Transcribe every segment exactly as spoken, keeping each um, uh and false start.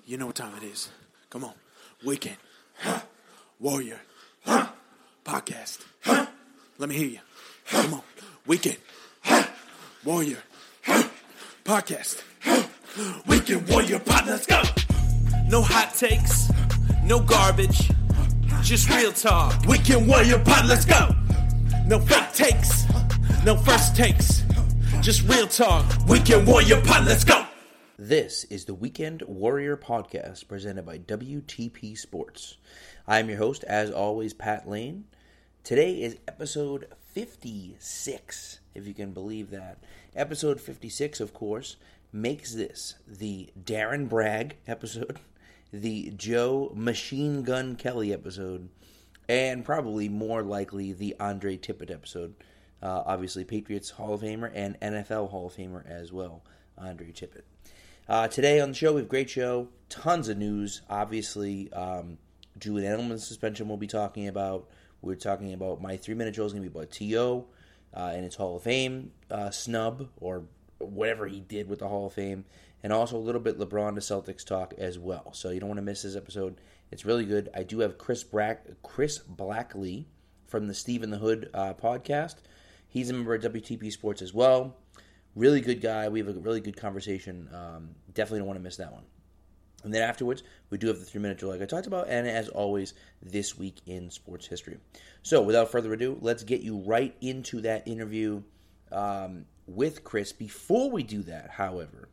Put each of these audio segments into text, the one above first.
You know what time it is. Come on. Weekend. Warrior. Podcast. Let me hear you. Come on. Weekend. Warrior. Podcast. Weekend Warrior Pod. Let's go. No hot takes. No garbage. Just real talk. Weekend Warrior Pod. Let's go. No fake takes. No first takes. Just real talk. Weekend Warrior Pod. Let's go. This is the Weekend Warrior Podcast presented by W T P Sports. I'm your host, as always, Pat Lane. Today is episode fifty-six, if you can believe that. Episode fifty-six, of course, makes this the Darren Bragg episode, the Joe Machine Gun Kelly episode, and probably more likely the Andre Tippett episode. Uh, obviously, Patriots Hall of Famer and N F L Hall of Famer as well, Andre Tippett. Uh, today on the show, we have a great show, tons of news. Obviously, um, Julian Edelman's suspension we'll be talking about. We're talking about my three-minute drill is going to be about T O uh, and its Hall of Fame uh, snub, or whatever he did with the Hall of Fame, and also a little bit LeBron to Celtics talk as well. So you don't want to miss this episode. It's really good. I do have Chris Brack, Chris Blackley from the Steve in the Hood uh, podcast. He's a member of W T P Sports as well. Really good guy. We have a really good conversation. Um, definitely don't want to miss that one. And then afterwards, we do have the three-minute drill like I talked about, and as always, this week in sports history. So without further ado, let's get you right into that interview um, with Chris. Before we do that, however,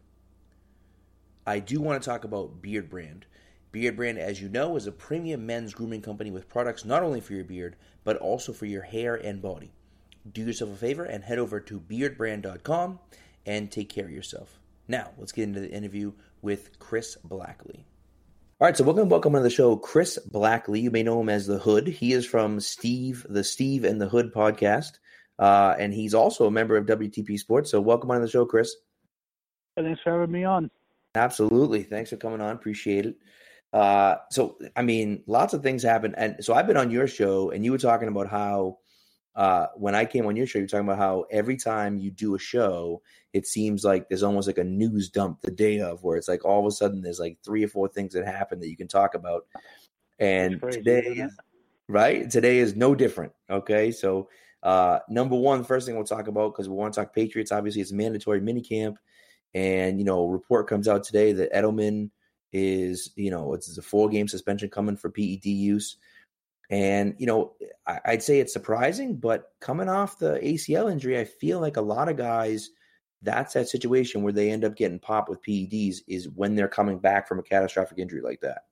I do want to talk about Beard Brand. Beard Brand, as you know, is a premium men's grooming company with products not only for your beard, but also for your hair and body. Do yourself a favor and head over to beard brand dot com and take care of yourself. Now, let's get into the interview with Chris Blackley. All right, so welcome, welcome to the show, Chris Blackley. You may know him as The Hood. He is from Steve, the Steve and the Hood podcast, uh, and he's also a member of W T P Sports. So welcome on the show, Chris. Thanks for having me on. Absolutely. Thanks for coming on. Appreciate it. Uh, so, I mean, lots of things happen. And so I've been on your show, and you were talking about how Uh, when I came on your show, you're talking about how every time you do a show, it seems like there's almost like a news dump the day of, where it's like all of a sudden there's like three or four things that happen that you can talk about. And crazy, today, right? Today is no different. Okay. So, uh, number one, first thing we'll talk about, because we want to talk Patriots, obviously it's mandatory minicamp. And, you know, a report comes out today that Edelman is, you know, it's a four game suspension coming for P E D use. And, you know, I'd say it's surprising, but coming off the A C L injury, I feel like a lot of guys, that's that situation where they end up getting popped with P E Ds is when they're coming back from a catastrophic injury like that.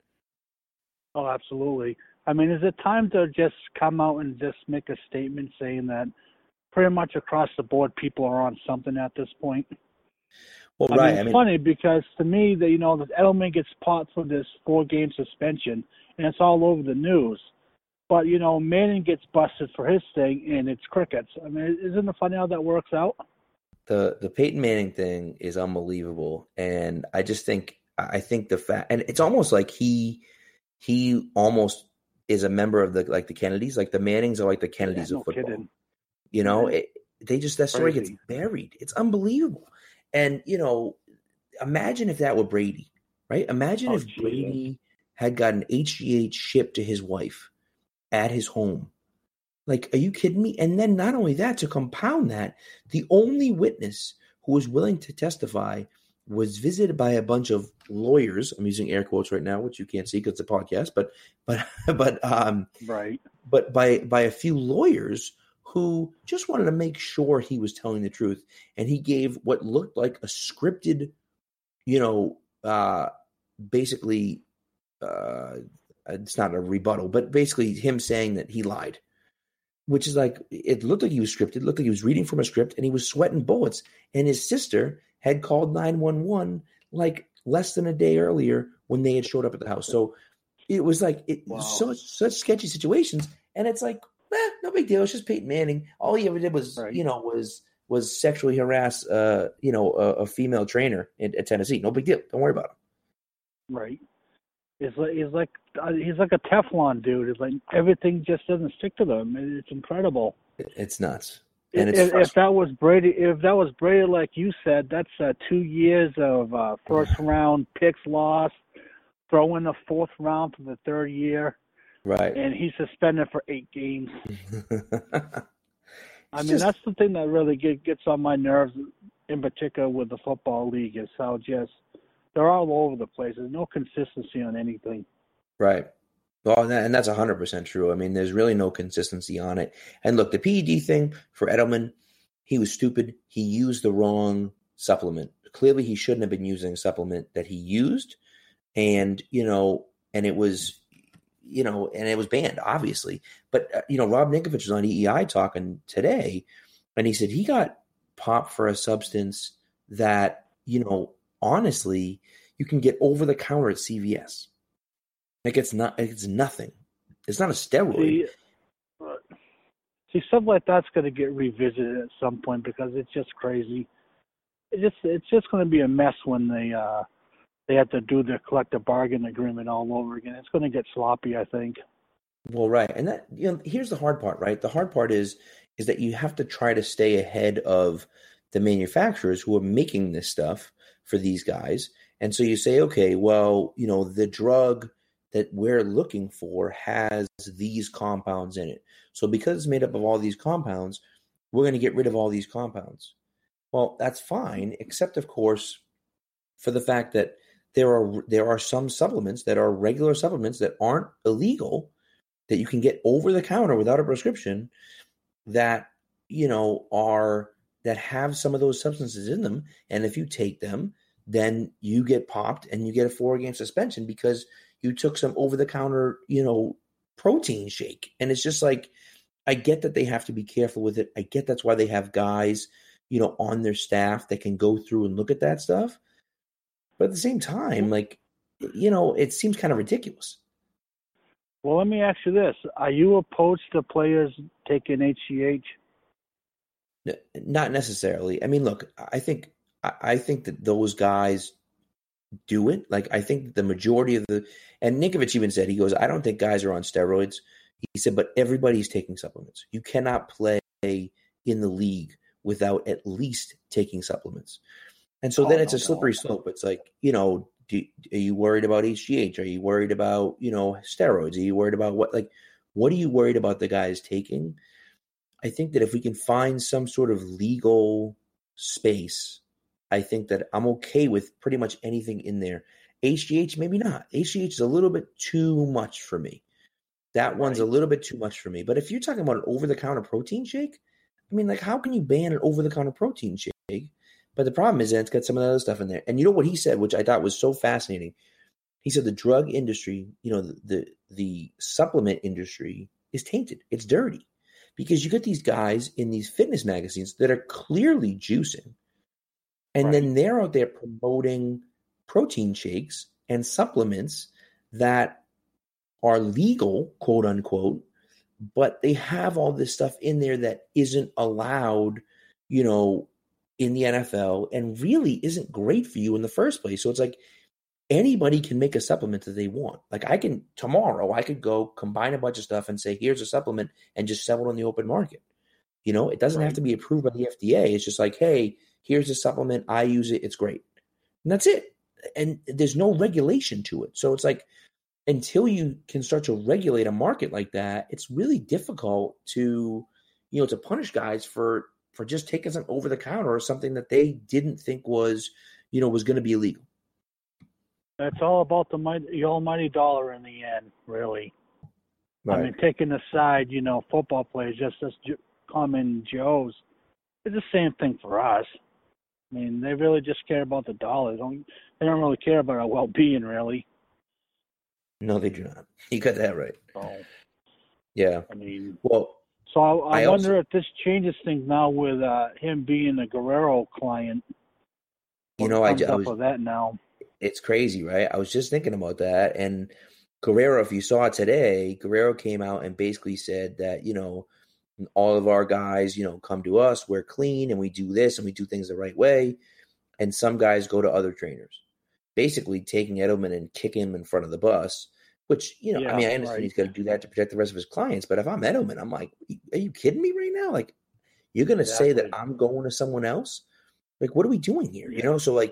Oh, absolutely. I mean, is it time to just come out and just make a statement saying that pretty much across the board people are on something at this point? Well, I right. mean, it's I mean, funny because to me, that you know, that Edelman gets popped for this four-game suspension, and it's all over the news. But, you know, Manning gets busted for his thing, and it's crickets. I mean, isn't it funny how that works out? The the Peyton Manning thing is unbelievable. And I just think, I think the fact, and it's almost like he, he almost is a member of the, like the Kennedys, like the Mannings are like the Kennedys yeah, of no football. kidding. You know, it, they just, that story Crazy. gets buried. It's unbelievable. And, you know, imagine if that were Brady, right? Imagine Oh, if Jesus. Brady had gotten H G H shipped to his wife at his home. Like, are you kidding me? And then not only that, to compound that, the only witness who was willing to testify was visited by a bunch of lawyers. I'm using air quotes right now, which you can't see because it's a podcast, but but but um Right. but by by a few lawyers who just wanted to make sure he was telling the truth. And he gave what looked like a scripted, you know, uh basically uh it's not a rebuttal, but basically him saying that he lied, which is like, it looked like he was scripted, looked like he was reading from a script, and he was sweating bullets. And his sister had called nine one one like less than a day earlier when they had showed up at the house. So it was like, it Wow. was so, such sketchy situations. And it's like, eh, no big deal. It's just Peyton Manning. All he ever did was, Right. you know, was, was sexually harass, uh, you know, a, a female trainer in, at Tennessee. No big deal. Don't worry about him. Right. He's like he's like uh, he's like a Teflon dude. It's like everything just doesn't stick to them. It's incredible. It's nuts. And it's if, if that was Brady, if that was Brady, like you said, that's uh, two years of uh, first round picks lost, throw in the fourth round for the third year, Right. and he's suspended for eight games. I mean, just, that's the thing that really get, gets on my nerves, in particular with the football league, is how just they're all over the place. There's no consistency on anything. right. Well, and, that, and that's one hundred percent true. I mean, there's really no consistency on it. And look, the P E D thing for Edelman, he was stupid. He used the wrong supplement. Clearly, he shouldn't have been using a supplement that he used. And, you know, and it was, you know, and it was banned, obviously. But, uh, you know, Rob Ninkovich was on E E I talking today, and he said he got popped for a substance that, you know, honestly, you can get over the counter at C V S. Like, it's not, it's nothing. It's not a steroid. See, uh, see stuff like that's going to get revisited at some point because it's just crazy. It just, it's just going to be a mess when they, uh, they have to do their collective bargain agreement all over again. It's going to get sloppy, I think. Well, right. And that, you know, here's the hard part, right? The hard part is, is that you have to try to stay ahead of the manufacturers who are making this stuff for these guys. And so you say, okay, well, you know, the drug that we're looking for has these compounds in it. So because it's made up of all these compounds, we're going to get rid of all these compounds. Well, that's fine, except of course, for the fact that there are there are some supplements that are regular supplements that aren't illegal, that you can get over the counter without a prescription, that, you know, are that have some of those substances in them. And if you take them, then you get popped and you get a four-game suspension because you took some over-the-counter, you know, protein shake. And it's just like, I get that they have to be careful with it. I get that's why they have guys, you know, on their staff that can go through and look at that stuff. But at the same time, like, you know, it seems kind of ridiculous. Well, let me ask you this. Are you opposed to players taking H G H? Not necessarily. I mean, look, I think I think that those guys do it. Like, I think the majority of the, and Ninkovich even said, he goes, I don't think guys are on steroids. He said, but everybody's taking supplements. You cannot play in the league without at least taking supplements. And so oh, then it's no, a slippery no. slope. It's like, you know, do, are you worried about H G H? Are you worried about, you know, steroids? Are you worried about what, like, what are you worried about the guys taking? I think that if we can find some sort of legal space, I think that I'm okay with pretty much anything in there. H G H, maybe not. H G H is a little bit too much for me. That one's Right. a little bit too much for me. But if you're talking about an over-the-counter protein shake, I mean, like, how can you ban an over-the-counter protein shake? But the problem is that it's got some of the other stuff in there. And you know what he said, which I thought was so fascinating? He said the drug industry, you know, the the, the supplement industry is tainted. It's dirty. Because you get these guys in these fitness magazines that are clearly juicing. And Right. then they're out there promoting protein shakes and supplements that are legal, quote unquote, but they have all this stuff in there that isn't allowed, you know, in the N F L and really isn't great for you in the first place. So it's like anybody can make a supplement that they want. Like, I can, tomorrow, I could go combine a bunch of stuff and say, here's a supplement, and just sell it on the open market. You know, it doesn't Right. have to be approved by the F D A. It's just like, hey, here's a supplement. I use it. It's great. And that's it. And there's no regulation to it. So it's like, until you can start to regulate a market like that, it's really difficult to, you know, to punish guys for, for just taking something over the counter or something that they didn't think was, you know, was going to be illegal. It's all about the, mighty, the almighty dollar in the end, really. Right. I mean, taking aside, you know, football players, just as common Joes, it's the same thing for us. I mean, they really just care about the dollar. They don't, they don't really care about our well-being, really. No, they do not. You got that right. So, Yeah. I mean, Well, so I, I, I wonder also- if this changes things now with uh, him being a Guerrero client. you What know, I, comes I up was, with that now. it's crazy, right? I was just thinking about that. And Guerrero, if you saw it today, Guerrero came out and basically said that, you know, all of our guys, you know, come to us, we're clean, and we do this, and we do things the right way. And some guys go to other trainers, basically taking Edelman and kicking him in front of the bus, which, you know, Yeah, I mean, I understand right. he's got to do that to protect the rest of his clients. But if I'm Edelman, I'm like, are you kidding me right now? Like, you're going to say that Exactly. I'm going to someone else? Like, what are we doing here? You know, so like,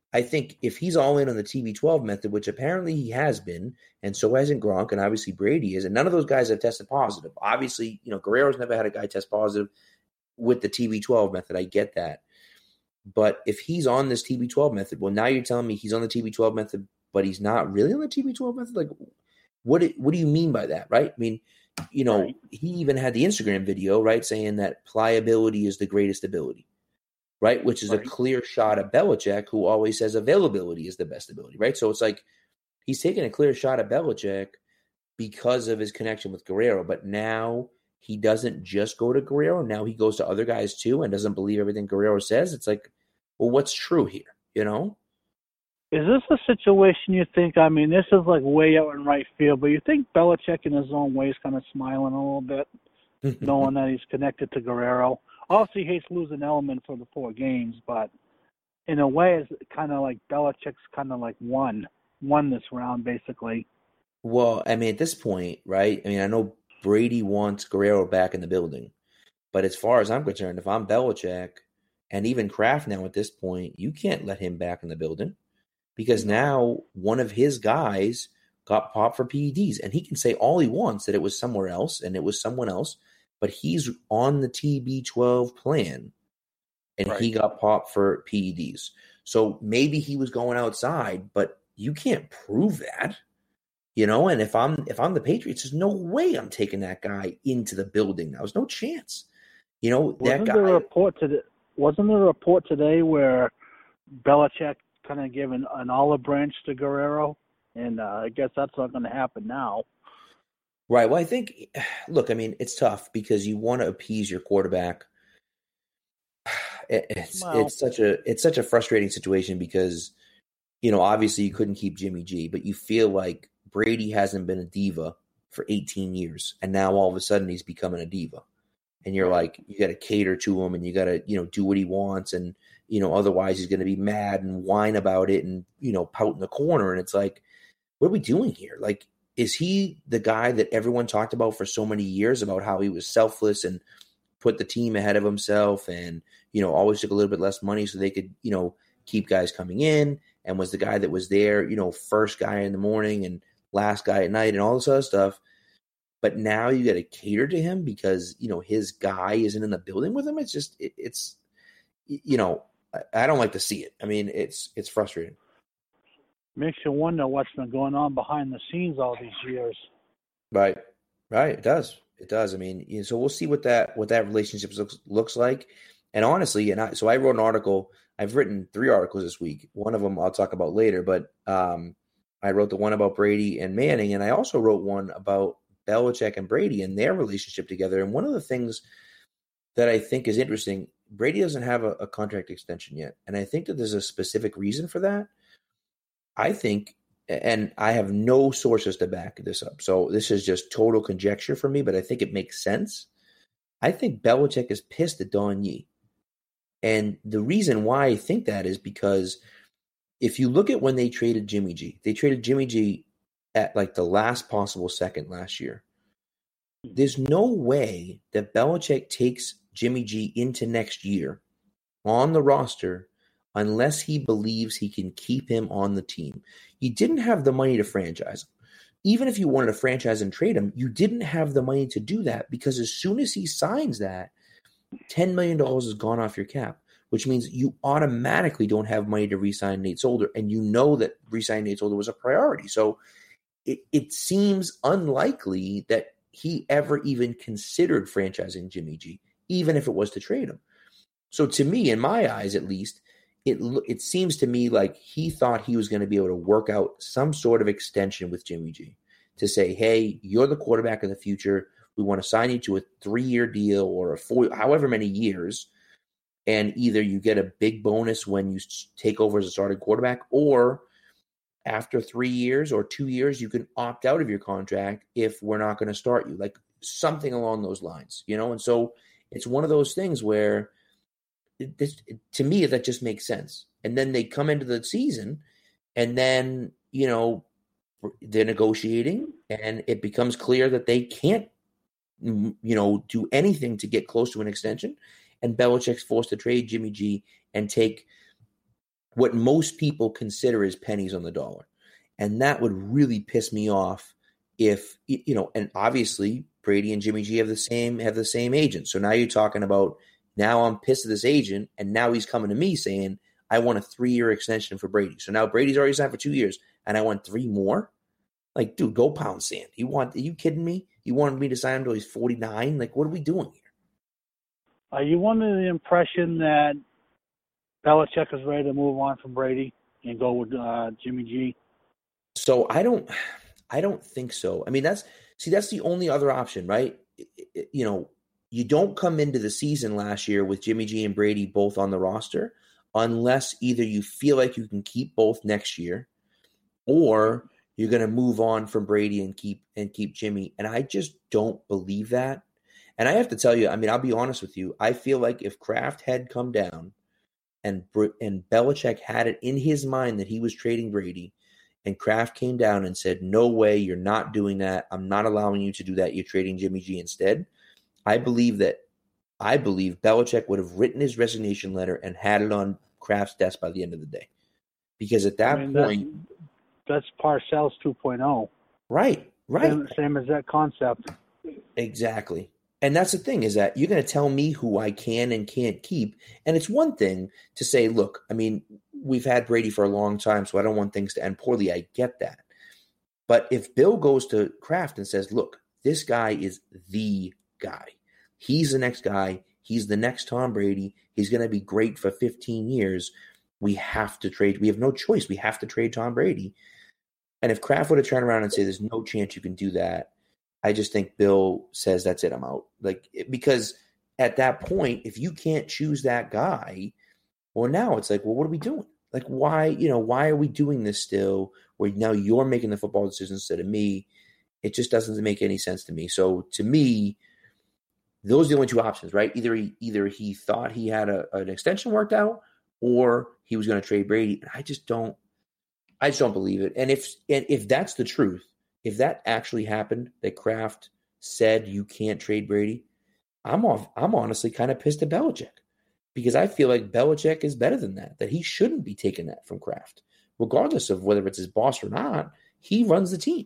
I think if he's all in on the T B twelve method, which apparently he has been, and so hasn't Gronk, and obviously Brady is, and none of those guys have tested positive. Obviously, you know, Guerrero's never had a guy test positive with the T B twelve method. I get that. But if he's on this T B twelve method, well, now you're telling me he's on the T B twelve method, but he's not really on the T B twelve method? Like, what, what do you mean by that, right? I mean, you know, right. He even had the Instagram video, right, saying that pliability is the greatest ability. Right, which is right. a clear shot at Belichick, who always says availability is the best ability, right? So it's like he's taking a clear shot at Belichick because of his connection with Guerrero, but now he doesn't just go to Guerrero. Now he goes to other guys too and doesn't believe everything Guerrero says. It's like, well, what's true here, you know? Is this a situation you think, I mean, this is like way out in right field, but you think Belichick in his own way is kind of smiling a little bit, knowing that he's connected to Guerrero? Obviously, he hates losing Edelman for the four games, but in a way, it's kind of like Belichick's kind of like won, won this round, basically. Well, I mean, at this point, right, I mean, I know Brady wants Guerrero back in the building, but as far as I'm concerned, if I'm Belichick and even Kraft now at this point, you can't let him back in the building because now one of his guys got popped for P E Ds, and he can say all he wants that it was somewhere else and it was someone else, but he's on the T B twelve plan, and right. he got popped for P E Ds. So maybe he was going outside, but you can't prove that, you know. And if I'm if I'm the Patriots, there's no way I'm taking that guy into the building. Now, there's no chance, you know. Wasn't that guy. There a report today, wasn't there a report today where Belichick kind of gave an, an olive branch to Guerrero, and uh, I guess that's not going to happen now. Right. Well, I think, look, I mean, it's tough because you want to appease your quarterback. It, it's wow. it's such a it's such a frustrating situation because, you know, obviously you couldn't keep Jimmy G, but you feel like Brady hasn't been a diva for eighteen years, and now all of a sudden he's becoming a diva, and you're like, you got to cater to him, and you got to, you know, do what he wants, and you know, otherwise he's going to be mad and whine about it, and you know, pout in the corner, and it's like, what are we doing here? Like, is he the guy that everyone talked about for so many years about how he was selfless and put the team ahead of himself and, you know, always took a little bit less money so they could, you know, keep guys coming in, and was the guy that was there, you know, first guy in the morning and last guy at night and all this other stuff. But now you got to cater to him because, you know, his guy isn't in the building with him. It's just, it, it's, you know, I, I don't like to see it. I mean, it's, it's frustrating. Makes you wonder what's been going on behind the scenes all these years. Right, right. It does. It does. I mean, you know, so we'll see what that what that relationship looks looks like. And honestly, and I, so I wrote an article. I've written three articles this week. One of them I'll talk about later, but um, I wrote the one about Brady and Manning, and I also wrote one about Belichick and Brady and their relationship together. And one of the things that I think is interesting, Brady doesn't have a, a contract extension yet, and I think that there's a specific reason for that. I think, and I have no sources to back this up, so this is just total conjecture for me, but I think it makes sense. I think Belichick is pissed at Don Yee. And the reason why I think that is because if you look at when they traded Jimmy G, they traded Jimmy G at like the last possible second last year. There's no way that Belichick takes Jimmy G into next year on the roster unless he believes he can keep him on the team. You didn't have the money to franchise him. Even if you wanted to franchise and trade him, you didn't have the money to do that because as soon as he signs that, ten million dollars is gone off your cap, which means you automatically don't have money to re-sign Nate Solder, and you know that re-signing Nate Solder was a priority. So it, it seems unlikely that he ever even considered franchising Jimmy G, even if it was to trade him. So to me, in my eyes at least, It it seems to me like he thought he was going to be able to work out some sort of extension with Jimmy G to say, hey, you're the quarterback of the future. We want to sign you to a three-year deal or a four, however many years, and either you get a big bonus when you take over as a starting quarterback, or after three years or two years, you can opt out of your contract if we're not going to start you, like something along those lines, you know? And so it's one of those things where This, to me, that just makes sense. And then they come into the season and then, you know, they're negotiating and it becomes clear that they can't, you know, do anything to get close to an extension. And Belichick's forced to trade Jimmy G and take what most people consider as pennies on the dollar. And that would really piss me off if, you know, and obviously Brady and Jimmy G have the same have the same agent. So now you're talking about, now I'm pissed at this agent, and now he's coming to me saying, I want a three-year extension for Brady. So now Brady's already signed for two years, and I want three more? Like, dude, go pound sand. You want? Are you kidding me? You wanted me to sign him until he's forty-nine? Like, what are we doing here? Are you under the impression that Belichick is ready to move on from Brady and go with uh, Jimmy G? So I don't, I don't think so. I mean, that's see, that's the only other option, right? You know, you don't come into the season last year with Jimmy G and Brady both on the roster unless either you feel like you can keep both next year, or you're going to move on from Brady and keep and keep Jimmy. And I just don't believe that. And I have to tell you, I mean, I'll be honest with you. I feel like if Kraft had come down and and Belichick had it in his mind that he was trading Brady, and Kraft came down and said, no way, you're not doing that. I'm not allowing you to do that. You're trading Jimmy G instead. I believe that I believe Belichick would have written his resignation letter and had it on Kraft's desk by the end of the day. Because at that I mean, point, that's, that's Parcells two point oh. Right, right. Same, same as that concept. Exactly. And that's the thing, is that you're going to tell me who I can and can't keep. And it's one thing to say, look, I mean, we've had Brady for a long time, so I don't want things to end poorly. I get that. But if Bill goes to Kraft and says, look, this guy is the guy. He's the next guy. He's the next Tom Brady. He's going to be great for fifteen years. We have to trade. We have no choice. We have to trade Tom Brady. And if Kraft would have turned around and say, there's no chance you can do that, I just think Bill says, that's it, I'm out. Like, because at that point, if you can't choose that guy, well, now it's like, well, what are we doing? Like, why, you know, why are we doing this still, where now you're making the football decisions instead of me? It just doesn't make any sense to me. So to me, those are the only two options, right? Either he, either he thought he had a, an extension worked out, or he was going to trade Brady. I just don't, I just don't believe it. And if, and if that's the truth, if that actually happened, that Kraft said you can't trade Brady, I'm off. I'm honestly kind of pissed at Belichick, because I feel like Belichick is better than that, that he shouldn't be taking that from Kraft, regardless of whether it's his boss or not. He runs the team,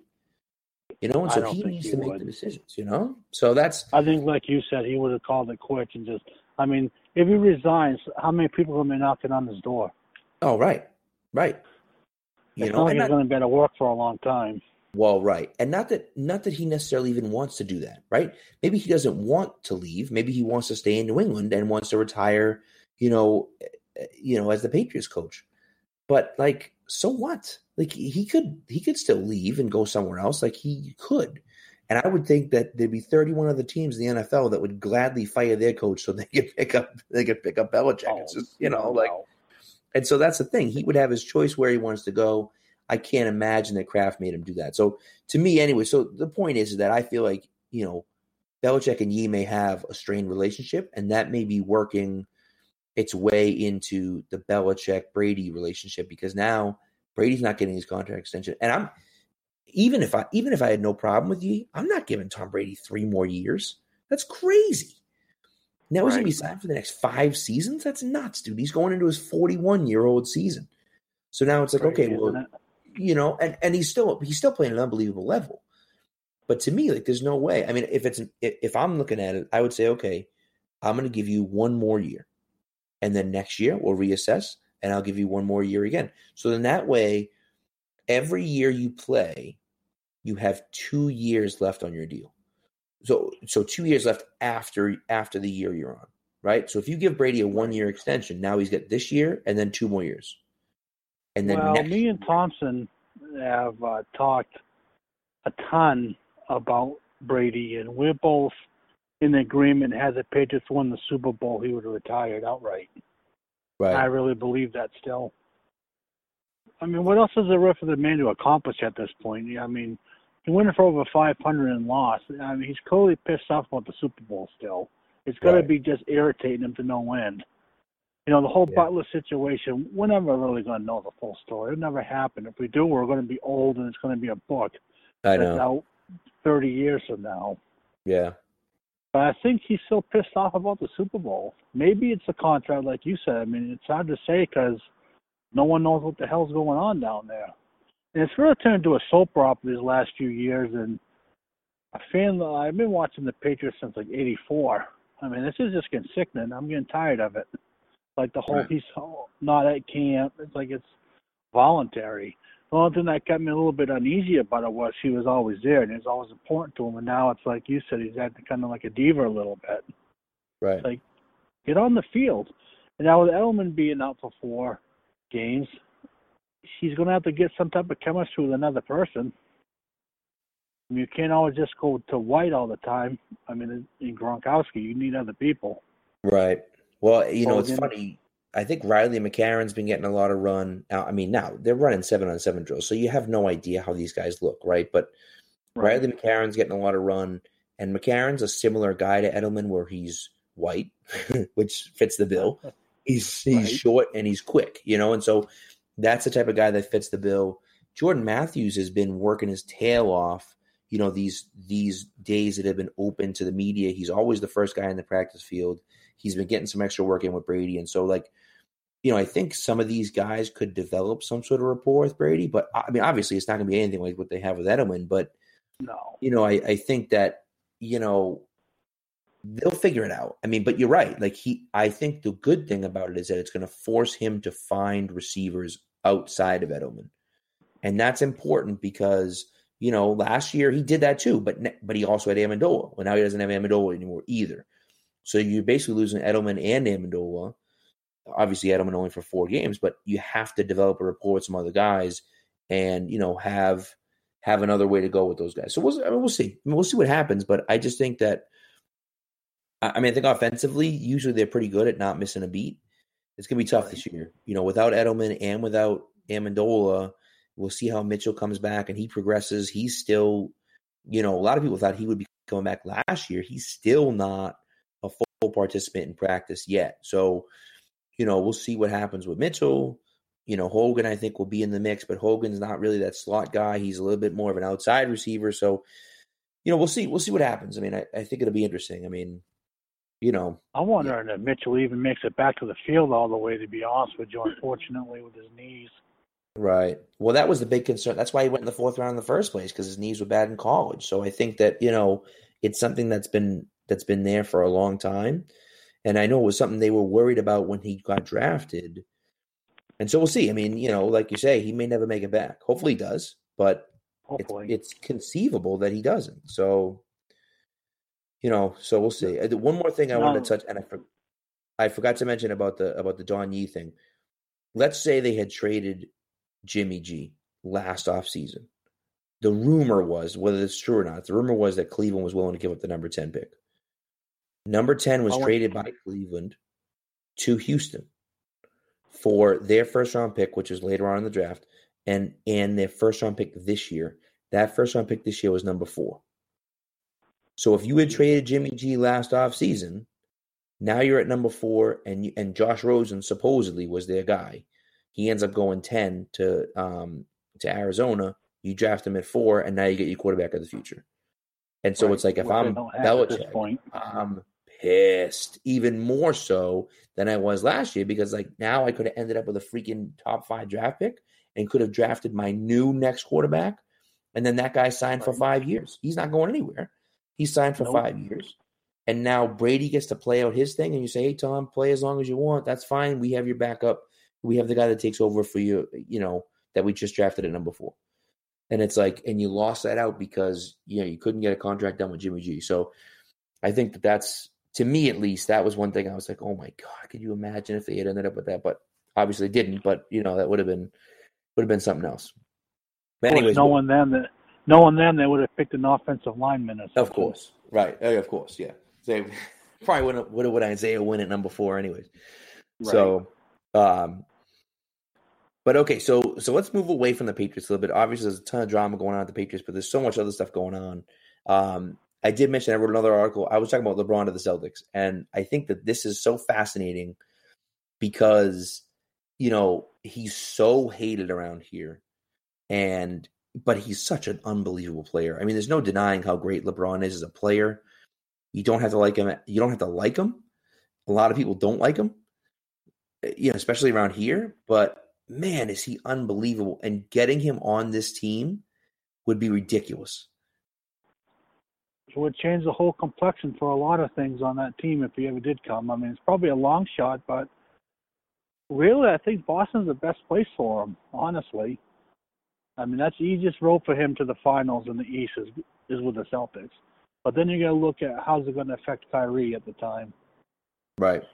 you know, and so he needs to make the decisions, you know. So that's. I think, like you said, he would have called it quits and just. I mean, if he resigns, how many people are going to be knocking on his door? Oh, right, right. You it's know, not like he's going to be able to work for a long time. Well, right. And not that not that he necessarily even wants to do that, right? Maybe he doesn't want to leave. Maybe he wants to stay in New England and wants to retire, you know, you know, as the Patriots coach. But like, so what? Like, he could he could still leave and go somewhere else. Like, he could. And I would think that there'd be thirty-one other teams in the N F L that would gladly fire their coach so they could pick up they could pick up Belichick. Oh, it's just, you know, like, and so that's the thing. He would have his choice where he wants to go. I can't imagine that Kraft made him do that. So to me, anyway, so the point is, is that I feel like, you know, Belichick and Yee may have a strained relationship, and that may be working its way into the Belichick-Brady relationship, because now Brady's not getting his contract extension. And I'm even if I even if I had no problem with Yee, I'm not giving Tom Brady three more years. That's crazy. Now he's right. Going to be signed for the next five seasons? That's nuts, dude. He's going into his forty-one-year-old season. So now it's like, crazy, okay, well, you know, and, and he's still he's still playing at an unbelievable level. But to me, like, there's no way. I mean, if it's if I'm looking at it, I would say, okay, I'm going to give you one more year, and then next year we'll reassess, and I'll give you one more year again. So then that way, every year you play, you have two years left on your deal. So so two years left after after the year you're on, right? So if you give Brady a one year extension, now he's got this year and then two more years. And then well, next- me and Thompson have uh, talked a ton about Brady, and we're both in agreement. Had the Patriots won the Super Bowl, he would have retired outright. Right. I really believe that still. I mean, what else is there for the man to accomplish at this point? I mean, he went for over five hundred and lost. I mean, he's clearly pissed off about the Super Bowl still. It's got to right. be just irritating him to no end. You know, the whole yeah. Butler situation, we're never really going to know the full story. It never happened. If we do, we're going to be old, and it's going to be a book. I know. That's out thirty years from now. Yeah. But I think he's still pissed off about the Super Bowl. Maybe it's a contract, like you said. I mean, it's hard to say because, No one knows what the hell's going on down there. And it's really turned into a soap opera these last few years. And a fan, I've been watching the Patriots since like eighty-four. I mean, this is just getting sickening. I'm getting tired of it. Like the whole Right. he's not at camp. It's like it's voluntary. The only thing that got me a little bit uneasy about it was he was always there and it was always important to him. And now it's like you said, he's acting kind of like a diva a little bit. Right. Like, get on the field. And now with Edelman being out for four games, he's going to have to get some type of chemistry with another person. I mean, you can't always just go to White all the time. I mean, in Gronkowski, you need other people. Right. Well, you know, Oh, it's then- funny. I think Riley McCarron's been getting a lot of run. Now, I mean, now they're running seven on seven drills, so you have no idea how these guys look, right? But Right. Riley McCarron's getting a lot of run, and McCarron's a similar guy to Edelman, where he's white, which fits the bill. He's he's Right. short and he's quick, you know, and so that's the type of guy that fits the bill. Jordan Matthews has been working his tail off, you know, these these days that have been open to the media. He's always the first guy in the practice field. He's been getting some extra work in with Brady, and so like, you know, I think some of these guys could develop some sort of rapport with Brady, but I mean, obviously, it's not going to be anything like what they have with Edelman. But No. you know, I, I think that, you know, they'll figure it out. I mean, but you're right. Like he, I think the good thing about it is that it's going to force him to find receivers outside of Edelman, and that's important because you know last year he did that too, but ne- but he also had Amendola. Well, now he doesn't have Amendola anymore either. So you're basically losing Edelman and Amendola. Obviously, Edelman only for four games, but you have to develop a rapport with some other guys, and you know have have another way to go with those guys. So we'll I mean, we'll see. I mean, we'll see what happens. But I just think that I mean I think offensively, usually they're pretty good at not missing a beat. It's gonna be tough this year, you know, without Edelman and without Amendola. We'll see how Mitchell comes back and he progresses. He's still, you know, a lot of people thought he would be coming back last year. He's still not a full participant in practice yet. So, you know, we'll see what happens with Mitchell. You know, Hogan, I think, will be in the mix, but Hogan's not really that slot guy. He's a little bit more of an outside receiver. So, you know, we'll see. We'll see what happens. I mean, I, I think it'll be interesting. I mean, you know. I'm wondering if Mitchell even makes it back to the field all the way, to be honest with you, unfortunately, with his knees. Right. Well, that was the big concern. That's why he went in the fourth round in the first place, because his knees were bad in college. So I think that, you know, it's something that's been that's been there for a long time. And I know it was something they were worried about when he got drafted. And so we'll see. I mean, you know, like you say, he may never make it back. Hopefully he does, but it's, Hopefully. it's conceivable that he doesn't. So, you know, so we'll see. Uh, One more thing I wanted No. to touch, and I, for, I forgot to mention about the about the Don Yee thing. Let's say they had traded Jimmy G last offseason. The rumor was, whether it's true or not, the rumor was that Cleveland was willing to give up the number ten pick. Number ten was Oh, traded by Cleveland to Houston for their first round pick, which was later on in the draft, and and their first round pick this year. That first round pick this year was number four. So if you had traded Jimmy G last offseason, now you're at number four, and you, and Josh Rosen supposedly was their guy. He ends up going ten to um, to Arizona. You draft him at four, and now you get your quarterback of the future. And so Right. it's like if Which they I'm don't have at this Belichick, point. I'm pissed, even more so than I was last year, because like now I could have ended up with a freaking top five draft pick and could have drafted my new next quarterback, and then that guy signed for Right. five years. He's not going anywhere. He signed for Nope. five years. And now Brady gets to play out his thing, and you say, hey, Tom, play as long as you want. That's fine. We have your backup. We have the guy that takes over for you, you know, that we just drafted at number four. And it's like, and you lost that out because, you know, you couldn't get a contract done with Jimmy G. So I think that that's, to me at least, that was one thing I was like, oh my God, could you imagine if they had ended up with that? But obviously didn't, but, you know, that would have been, would have been something else. But Of course, anyways, knowing them that knowing them, they would have picked an offensive lineman. Or of something. course. Right. Oh, of course. Yeah. They probably wouldn't, would have, would Isaiah win at number four anyways. Right. So, um, but okay, so so let's move away from the Patriots a little bit. Obviously, there's a ton of drama going on at the Patriots, but there's so much other stuff going on. Um, I did mention I wrote another article. I was talking about LeBron to the Celtics, and I think that this is so fascinating because, you know, he's so hated around here, and but he's such an unbelievable player. I mean, there's no denying how great LeBron is as a player. You don't have to like him. You don't have to like him. A lot of people don't like him, you know, especially around here, but man, is he unbelievable. And getting him on this team would be ridiculous. It would change the whole complexion for a lot of things on that team if he ever did come. I mean, it's probably a long shot, but really, I think Boston's the best place for him, honestly. I mean, that's the easiest road for him to the finals in the East is, is with the Celtics. But then you got to look at how's it going to affect Kyrie at the time. Right.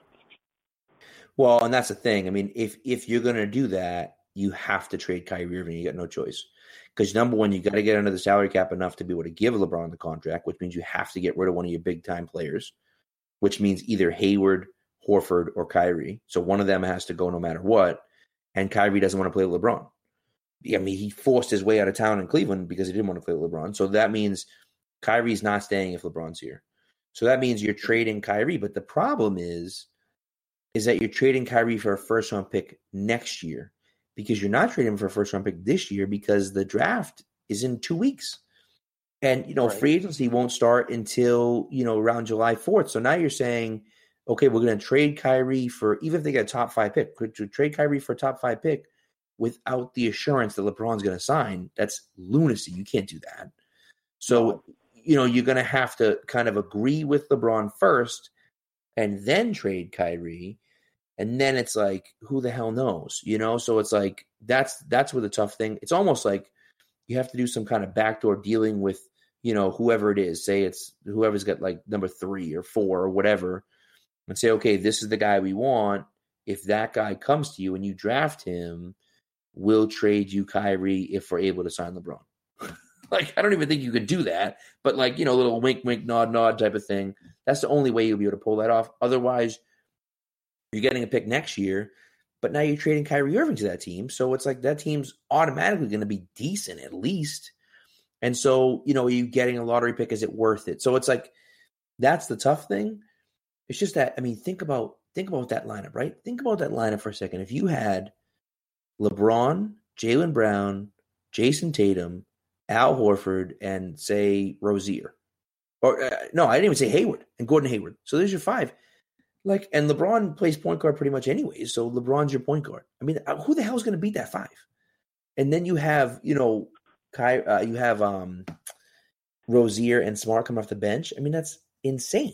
Well, and that's the thing. I mean, if if you're going to do that, you have to trade Kyrie Irving. You got no choice. Because number one, you got to get under the salary cap enough to be able to give LeBron the contract, which means you have to get rid of one of your big time players, which means either Hayward, Horford, or Kyrie. So one of them has to go no matter what. And Kyrie doesn't want to play with LeBron. I mean, he forced his way out of town in Cleveland because he didn't want to play with LeBron. So that means Kyrie's not staying if LeBron's here. So that means you're trading Kyrie. But the problem is, is that you're trading Kyrie for a first-round pick next year because you're not trading him for a first-round pick this year because the draft is in two weeks. And, you know, right. free agency won't start until, you know, around July fourth. So now you're saying, okay, we're going to trade Kyrie for, even if they get a top five pick, to trade Kyrie for a top five pick without the assurance that LeBron's going to sign. That's lunacy. You can't do that. So, no. you know, you're going to have to kind of agree with LeBron first and then trade Kyrie. And then it's like, who the hell knows, you know? So it's like, that's, that's where the tough thing, it's almost like you have to do some kind of backdoor dealing with, you know, whoever it is, say it's whoever's got like number three or four or whatever, and say, okay, this is the guy we want. If that guy comes to you and you draft him, we'll trade you Kyrie if we're able to sign LeBron. Like, I don't even think you could do that, but like, you know, a little wink, wink, nod, nod type of thing. That's the only way you'll be able to pull that off. Otherwise, you're getting a pick next year, but now you're trading Kyrie Irving to that team. So it's like that team's automatically going to be decent at least. And so, you know, are you getting a lottery pick? Is it worth it? So it's like, that's the tough thing. It's just that, I mean, think about, think about that lineup, right? Think about that lineup for a second. If you had LeBron, Jaylen Brown, Jason Tatum, Al Horford, and say Rozier, or uh, no, I didn't even say Hayward and Gordon Hayward. So there's your five. Like, and LeBron plays point guard pretty much anyways. So LeBron's your point guard. I mean, who the hell is going to beat that five? And then you have, you know, Ky, uh, you have um, Rozier and Smart coming off the bench. I mean, that's insane.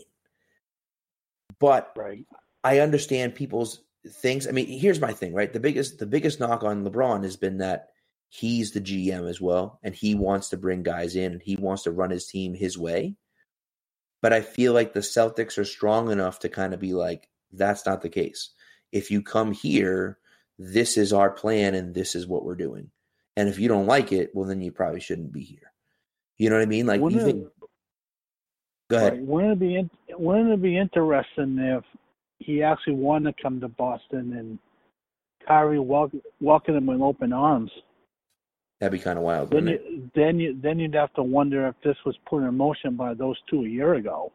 But right. I understand people's things. I mean, here's my thing, right? The biggest, the biggest knock on LeBron has been that he's the G M as well, and he wants to bring guys in, and he wants to run his team his way. But I feel like the Celtics are strong enough to kind of be like, that's not the case. If you come here, this is our plan, and this is what we're doing. And if you don't like it, well, then you probably shouldn't be here. You know what I mean? Like, wouldn't you think. It, go ahead. Right. Wouldn't it be in, wouldn't it be interesting if he actually wanted to come to Boston and Kyrie welcome, welcomed him with open arms? That'd be kind of wild. Then wouldn't you, it? then you then you'd have to wonder if this was put in motion by those two a year ago.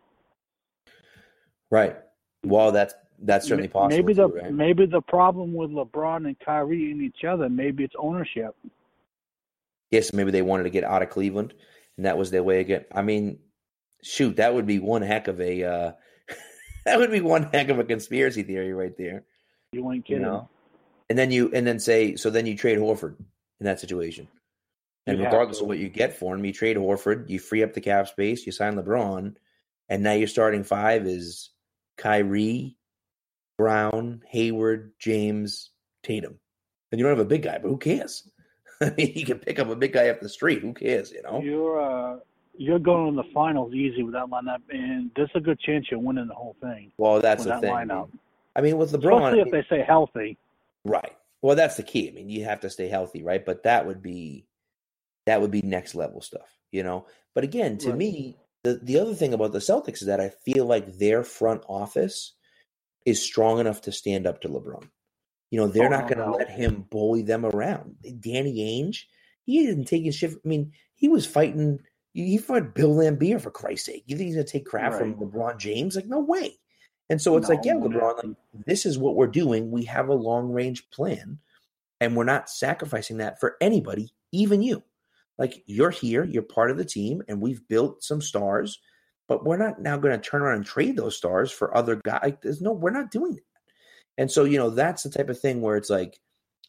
Right. Well, that's that's certainly possible. Maybe the too, right? maybe the problem with LeBron and Kyrie and each other, maybe it's ownership. Yes, maybe they wanted to get out of Cleveland, and that was their way again. I mean, shoot, that would be one heck of a uh, that would be one heck of a conspiracy theory right there. You ain't kidding. You know? And then you and then say so. Then you trade Horford in that situation, and You regardless have of what you get for him, you trade Horford, you free up the cap space, you sign LeBron, and now your starting five is Kyrie, Brown, Hayward, James, Tatum. And you don't have a big guy, but who cares? I mean, you can pick up a big guy up the street. Who cares, you know? You're uh, you're going to the finals easy with that lineup, and there's a good chance you're winning the whole thing. Well, that's with the that thing. lineup. I mean, with LeBron, especially if they stay healthy. Right. Well, that's the key. I mean, you have to stay healthy, right? But that would be that would be next level stuff, you know? But again, to right. me, the, the other thing about the Celtics is that I feel like their front office is strong enough to stand up to LeBron. You know, they're oh, not going to no. let him bully them around. Danny Ainge, he didn't take his shit. I mean, he was fighting, he fought Bill Laimbeer, for Christ's sake. You think he's going to take crap right. from LeBron James? Like, no way. And so it's no, like, yeah, LeBron, like, this is what we're doing. We have a long-range plan, and we're not sacrificing that for anybody, even you. Like, you're here, you're part of the team, and we've built some stars, but we're not now going to turn around and trade those stars for other guys. Like, there's no, we're not doing that. And so, you know, that's the type of thing where it's like,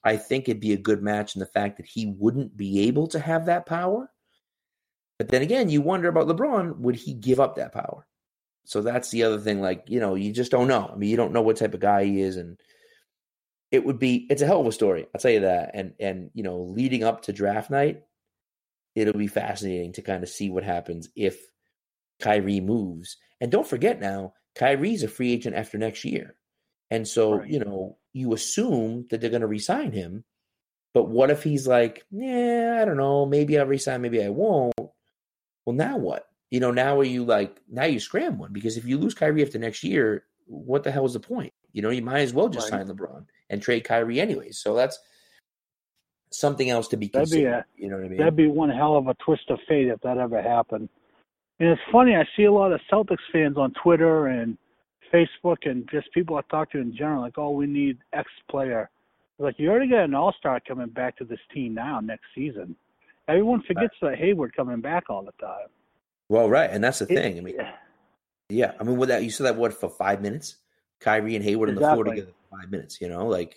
I think it'd be a good match in the fact that he wouldn't be able to have that power. But then again, you wonder about LeBron, would he give up that power? So that's the other thing. Like, you know, you just don't know. I mean, you don't know what type of guy he is. And it would be, it's a hell of a story. I'll tell you that. And, and, you know, leading up to draft night, it'll be fascinating to kind of see what happens if Kyrie moves. And don't forget now, Kyrie's a free agent after next year. And so, right. you know, you assume that they're going to re-sign him. But what if he's like, yeah, I don't know, maybe I'll re-sign, maybe I won't. Well, now what? You know, now are you like, now you scrambling, because if you lose Kyrie after next year, what the hell is the point? You know, you might as well just right. sign LeBron and trade Kyrie anyways. So that's something else to be that'd considered. Be a, you know what I mean? That'd be one hell of a twist of fate if that ever happened. And it's funny, I see a lot of Celtics fans on Twitter and Facebook and just people I talk to in general, like, oh, we need X player. Like, you already got an all-star coming back to this team now next season. Everyone forgets right. that Hayward coming back all the time. Well, right, and that's the it, thing. I mean, yeah, I mean, with that, you said that what for five minutes? Kyrie and Hayward exactly. on the floor together for five minutes. You know, like,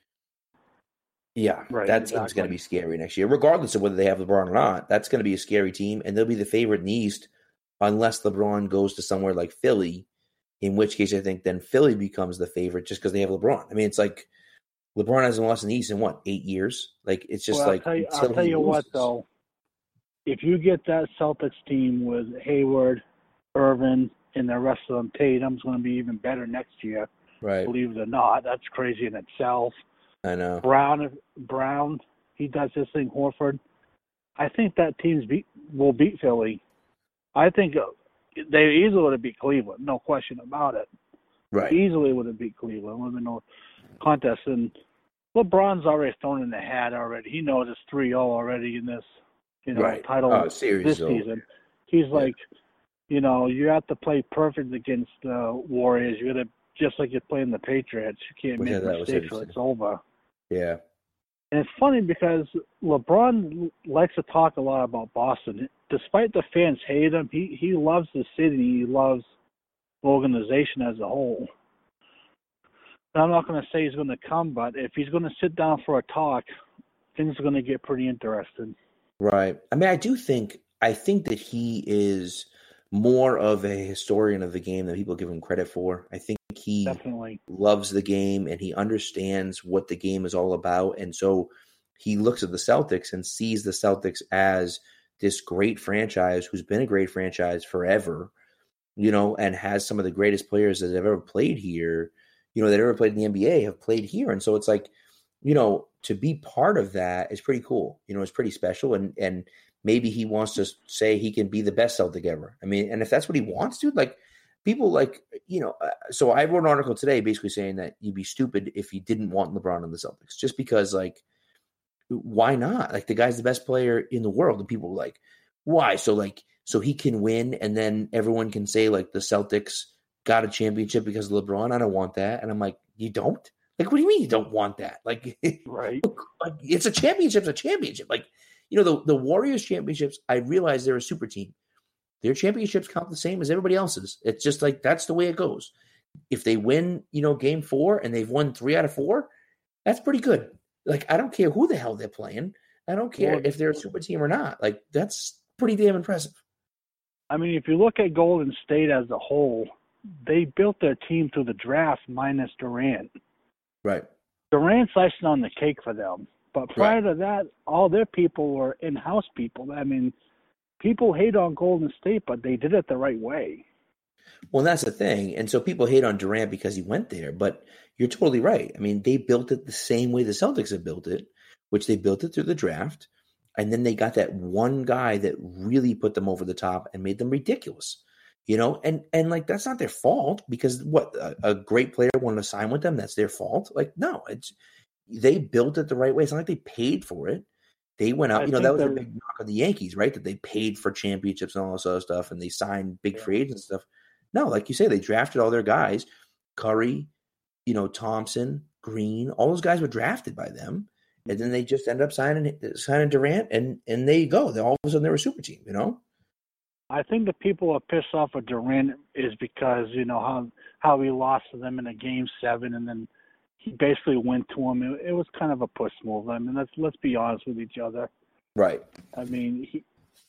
yeah, right, that exactly. team's going to be scary next year, regardless of whether they have LeBron or not. That's going to be a scary team, and they'll be the favorite in the East, unless LeBron goes to somewhere like Philly. In which case, I think then Philly becomes the favorite just because they have LeBron. I mean, it's like LeBron hasn't lost in the East in what, eight years? Like, it's just well, like I'll tell you, I'll tell you what though. If you get that Celtics team with Hayward, Irvin, and the rest of them, Tatum's going to be even better next year. Right. Believe it or not, that's crazy in itself. I know. Brown, Brown, he does his thing. Horford, I think that team's beat will beat Philly. I think they easily would have beat Cleveland, no question about it. Right. Easily would have beat Cleveland. Would have been no contest. And LeBron's already thrown in the hat already. He knows it's three oh already in this. You know, right. title oh, series this over. season. He's yeah. like, you know, you have to play perfect against the Warriors. You got to, just like you're playing the Patriots, you can't well, make yeah, mistakes or it's over. Yeah. And it's funny because LeBron likes to talk a lot about Boston. Despite the fans hate him, he, he loves the city. He loves the organization as a whole. And I'm not going to say he's going to come, but if he's going to sit down for a talk, things are going to get pretty interesting. Right. I mean, I do think I think that he is more of a historian of the game than people give him credit for. I think he Definitely. loves the game and he understands what the game is all about. And so he looks at the Celtics and sees the Celtics as this great franchise who's been a great franchise forever, you know, and has some of the greatest players that have ever played here, you know, that ever played in the N B A have played here. And so it's like, you know, to be part of that is pretty cool. You know, it's pretty special. And and maybe he wants to say he can be the best Celtic ever. I mean, and if that's what he wants to, like, people like, you know, uh, so I wrote an article today basically saying that you'd be stupid if you didn't want LeBron in the Celtics, just because, like, why not? Like, the guy's the best player in the world. And people were like, why? So, like, so he can win and then everyone can say, like, the Celtics got a championship because of LeBron. I don't want that. And I'm like, you don't? Like, what do you mean you don't want that? Like, right. Like, it's a championship, it's a championship. Like, you know, the, the Warriors championships, I realize they're a super team. Their championships count the same as everybody else's. It's just like, that's the way it goes. If they win, you know, game four and they've won three out of four, that's pretty good. Like, I don't care who the hell they're playing. I don't care well, if they're a super team or not. Like, that's pretty damn impressive. I mean, if you look at Golden State as a whole, they built their team through the draft minus Durant. Right. Durant's icing on the cake for them. But prior right. to that, all their people were in-house people. I mean, people hate on Golden State, but they did it the right way. Well, that's the thing. And so people hate on Durant because he went there. But you're totally right. I mean, they built it the same way the Celtics have built it, which they built it through the draft. And then they got that one guy that really put them over the top and made them ridiculous. You know, and and like, that's not their fault because what a, a great player wanted to sign with them. That's their fault. Like, no, it's they built it the right way. It's not like they paid for it. They went out, I you know, that was a that, big knock on the Yankees, right? That they paid for championships and all this other stuff and they signed big yeah. free agents and stuff. No, like you say, they drafted all their guys. Curry, you know, Thompson, Green, all those guys were drafted by them. And then they just ended up signing signing Durant and and there you go. They all of a sudden they're a super team, you know? I think the people are pissed off with Durant is because, you know, how how he lost to them in a game seven and then he basically went to him. It, it was kind of a push move. I mean, let's let's be honest with each other. Right. I mean, he,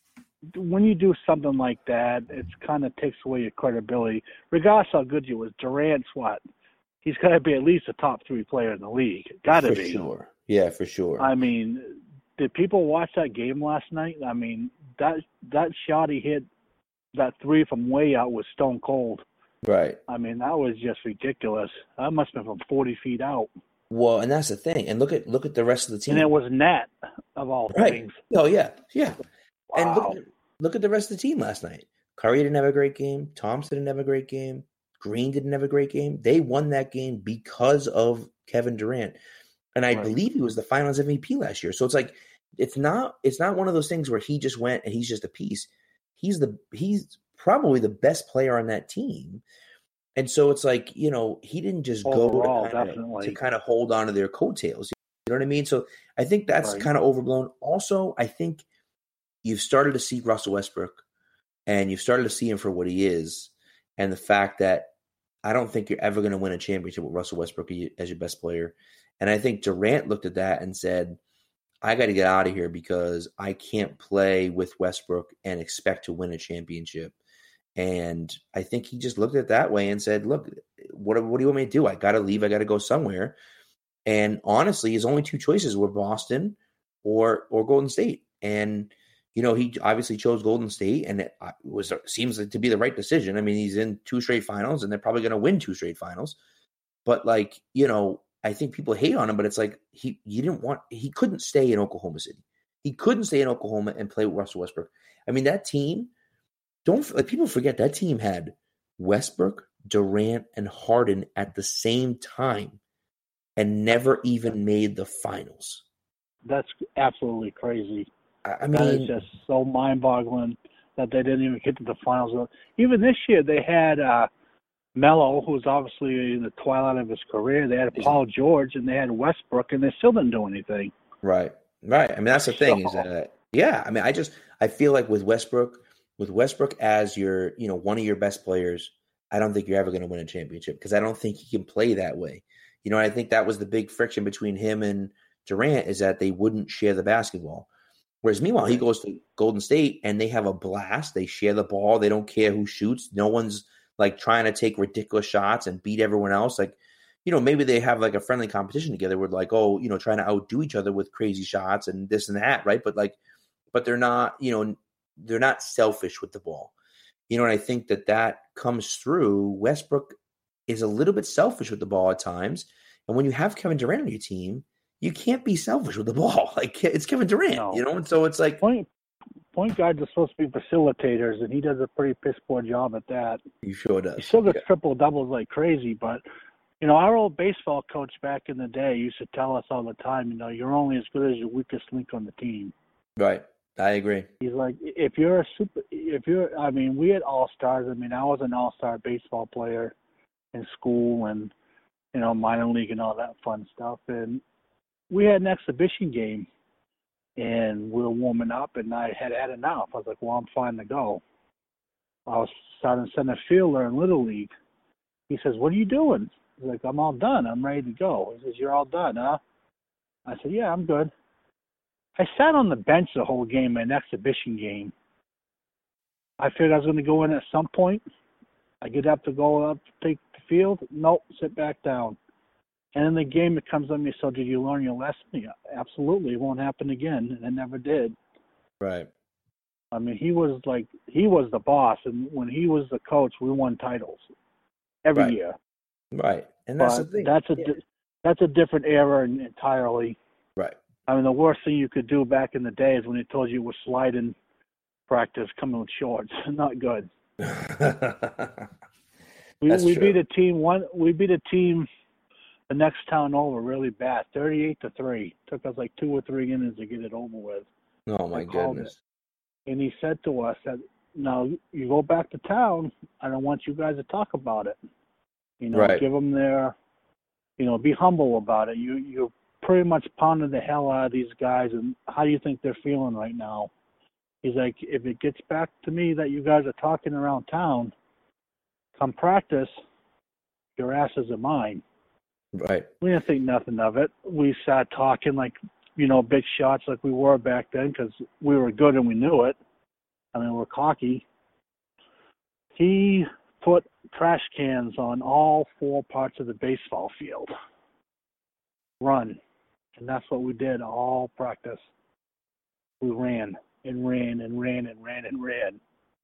when you do something like that, it kind of takes away your credibility. Regardless how good you was, Durant's what? He's got to be at least a top three player in the league. Got to For be. sure. Yeah, for sure. I mean, did people watch that game last night? I mean, that that shot he hit, that three from way out was stone cold. Right. I mean, that was just ridiculous. That must have been from forty feet out. Well, and that's the thing. And look at look at the rest of the team. And it was net, of all right. things. Oh, yeah. Yeah. Wow. And look, look at the rest of the team last night. Curry didn't have a great game. Thompson didn't have a great game. Green didn't have a great game. They won that game because of Kevin Durant. And I right. believe he was the finals M V P last year. So it's like it's not it's not one of those things where he just went and he's just a piece. He's the he's probably the best player on that team. And so it's like, you know, he didn't just Overall, go to kind, of, to kind of hold on to their coattails. You know what I mean? So I think that's right. kind of overblown. Also, I think you've started to see Russell Westbrook and you've started to see him for what he is. And the fact that I don't think you're ever going to win a championship with Russell Westbrook as your best player. And I think Durant looked at that and said, I got to get out of here because I can't play with Westbrook and expect to win a championship. And I think he just looked at it that way and said, look, what, what do you want me to do? I got to leave. I got to go somewhere. And honestly, his only two choices were Boston or or Golden State. And, you know, he obviously chose Golden State, and it was seems to be the right decision. I mean, he's in two straight finals, and they're probably going to win two straight finals. But, like, you know, I think people hate on him, but it's like he you didn't want – he couldn't stay in Oklahoma City. He couldn't stay in Oklahoma and play with Russell Westbrook. I mean, that team – Don't like people forget that team had Westbrook, Durant, and Harden at the same time and never even made the finals. That's absolutely crazy. I mean, that is just so mind-boggling that they didn't even get to the finals. Even this year, they had uh, Melo, who's obviously in the twilight of his career. They had Paul George, and they had Westbrook, and they still didn't do anything. Right, right. I mean, that's the thing So, is that, yeah, I mean, I just I feel like with Westbrook, with Westbrook as your, you know, one of your best players, I don't think you're ever going to win a championship because I don't think he can play that way. You know, I think that was the big friction between him and Durant is that they wouldn't share the basketball. Whereas meanwhile, he goes to Golden State and they have a blast. They share the ball. They don't care who shoots. No one's like trying to take ridiculous shots and beat everyone else. Like, you know, maybe they have like a friendly competition together where like, oh, you know, trying to outdo each other with crazy shots and this and that, right? But like, but they're not, you know, they're not selfish with the ball. You know, and I think that that comes through. Westbrook is a little bit selfish with the ball at times. And when you have Kevin Durant on your team, you can't be selfish with the ball. Like, it's Kevin Durant, no. you know? And so it's like. Point, point guards are supposed to be facilitators, and he does a pretty piss poor job at that. He sure does. He still gets yeah. triple doubles like crazy, but, you know, our old baseball coach back in the day used to tell us all the time, you know, you're only as good as your weakest link on the team. Right. I agree. He's like, if you're a super, if you're, I mean, we had all-stars. I mean, I was an all-star baseball player in school and, you know, minor league and all that fun stuff. And we had an exhibition game, and we were warming up, and I had had enough. I was like, well, I'm fine to go. I was starting center fielder in Little League. He says, what are you doing? He's like, I'm all done. I'm ready to go. He says, you're all done, huh? I said, yeah, I'm good. I sat on the bench the whole game, an exhibition game. I figured I was going to go in at some point. I get up to go up to take the field. Nope, sit back down. And in the game, it comes on me, so did you learn your lesson? Yeah, absolutely. It won't happen again, and it never did. Right. I mean, he was like, he was the boss, and when he was the coach, we won titles every right. year. Right, and that's but the thing. That's a, yeah. that's a different era entirely. Right. I mean, the worst thing you could do back in the day is when he told you it was sliding practice coming with shorts. Not good. we That's we true. beat a team one. We beat a team the next town over really bad, thirty-eight to three. Took us like two or three innings to get it over with. Oh my goodness! It. And he said to us that, "Now you go back to town. I don't want you guys to talk about it. You know, right. give them their, you know, be humble about it. You you pretty much pounded the hell out of these guys, and how do you think they're feeling right now?" He's like, if it gets back to me that you guys are talking around town, come practice, your asses are mine. Right. We didn't think nothing of it. We sat talking like, you know, big shots like we were back then because we were good and we knew it. I mean, we're cocky. He put trash cans on all four parts of the baseball field. Run. And that's what we did all practice. We ran and ran and ran and ran and ran.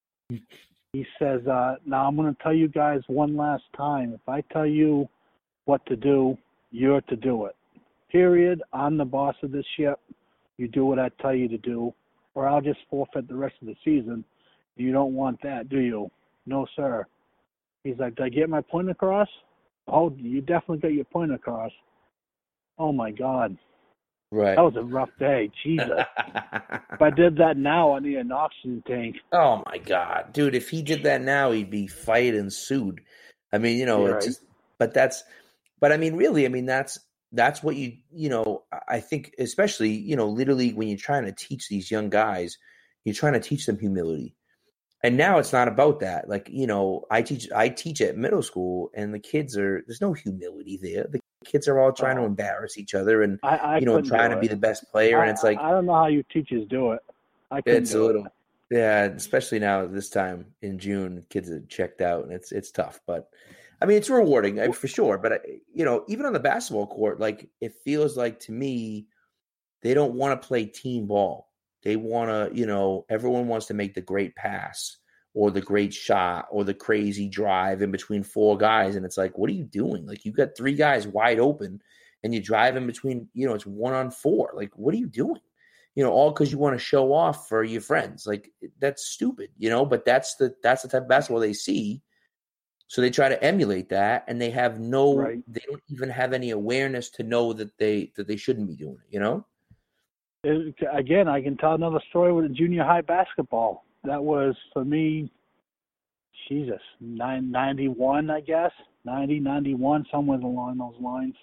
He says, uh, now I'm going to tell you guys one last time. If I tell you what to do, you're to do it. Period. I'm the boss of this ship. You do what I tell you to do, or I'll just forfeit the rest of the season. You don't want that, do you? No, sir. He's like, did I get my point across? Oh, you definitely got your point across. Oh, my God. Right. That was a rough day. Jesus. If I did that now, I need an oxygen tank. Oh, my God. Dude, if he did that now, he'd be fired and sued. I mean, you know, You're it's right. just, but that's, but I mean, really, I mean, that's, that's what you, you know, I think, especially, you know, literally when you're trying to teach these young guys, you're trying to teach them humility. And now it's not about that. Like, you know, I teach, I teach at middle school and the kids are, there's no humility there. The kids are all trying Oh. to embarrass each other and, I, I you know, couldn't trying do to it. be the best player. I, And it's like, I don't know how you teachers do it. I couldn't it's a do little, it. yeah, especially now this time in June, kids are checked out and it's, it's tough, but I mean, it's rewarding I, for sure. But, I, you know, even on the basketball court, like it feels like to me, they don't want to play team ball. They want to, you know, everyone wants to make the great pass or the great shot or the crazy drive in between four guys. And it's like, what are you doing? Like, you've got three guys wide open and you drive in between, you know, it's one on four. Like, what are you doing? You know, all because you want to show off for your friends. Like, that's stupid, you know, but that's the, that's the type of basketball they see. So they try to emulate that and they have no, Right. they don't even have any awareness to know that they, that they shouldn't be doing it, you know? It, again, I can tell another story with junior high basketball. That was, for me, Jesus, nine, ninety-one, I guess, ninety, ninety-one, somewhere along those lines.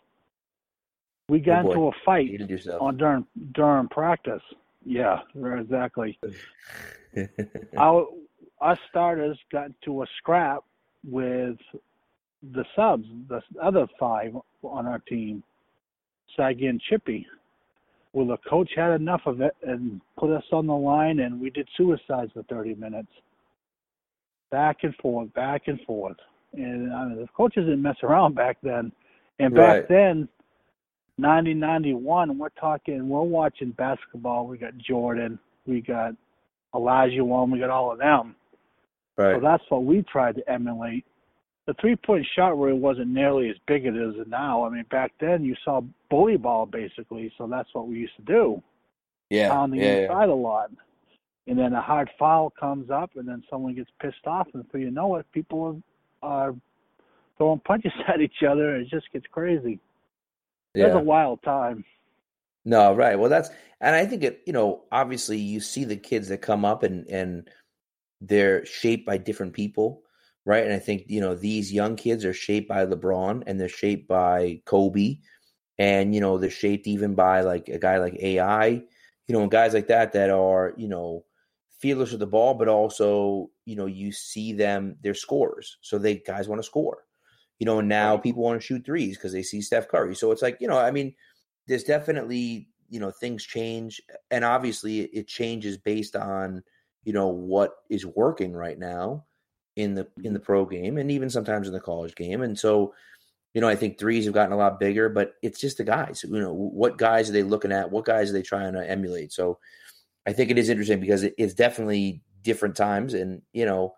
We got Oh, into a fight you did yourself. on during during practice. Yeah, exactly. Our us starters got into a scrap with the subs, the other five on our team, Saggy and Chippy. Well, the coach had enough of it and put us on the line, and we did suicides for thirty minutes. Back and forth, back and forth. And I mean, the coaches didn't mess around back then. And back Right. then, ninety, ninety-one, we're talking, we're watching basketball. We got Jordan, we got Elijah One, we got all of them. Right. So that's what we tried to emulate. The three-point shot really wasn't nearly as big as it is now. I mean, back then you saw bully ball basically, so that's what we used to do. Yeah. On the yeah, inside a lot. And then a hard foul comes up, and then someone gets pissed off, and before you know it, people are, are throwing punches at each other, and it just gets crazy. yeah. It was a wild time. No, right. Well, that's, and I think it, you know, obviously you see the kids that come up and, and they're shaped by different people, right? And I think, you know, these young kids are shaped by LeBron and they're shaped by Kobe and, you know, they're shaped even by like a guy like A I, you know, and guys like that, that are, you know, fearless with the ball, but also, you know, you see them, they're scorers. So they guys want to score, you know, and now Right. people want to shoot threes because they see Steph Curry. So it's like, you know, I mean, there's definitely, you know, things change. And obviously it changes based on, you know, what is working right now in the, in the pro game and even sometimes in the college game. And so, you know, I think threes have gotten a lot bigger, but it's just the guys, you know, what guys are they looking at? What guys are they trying to emulate? So I think it is interesting because it, it's definitely different times and, you know,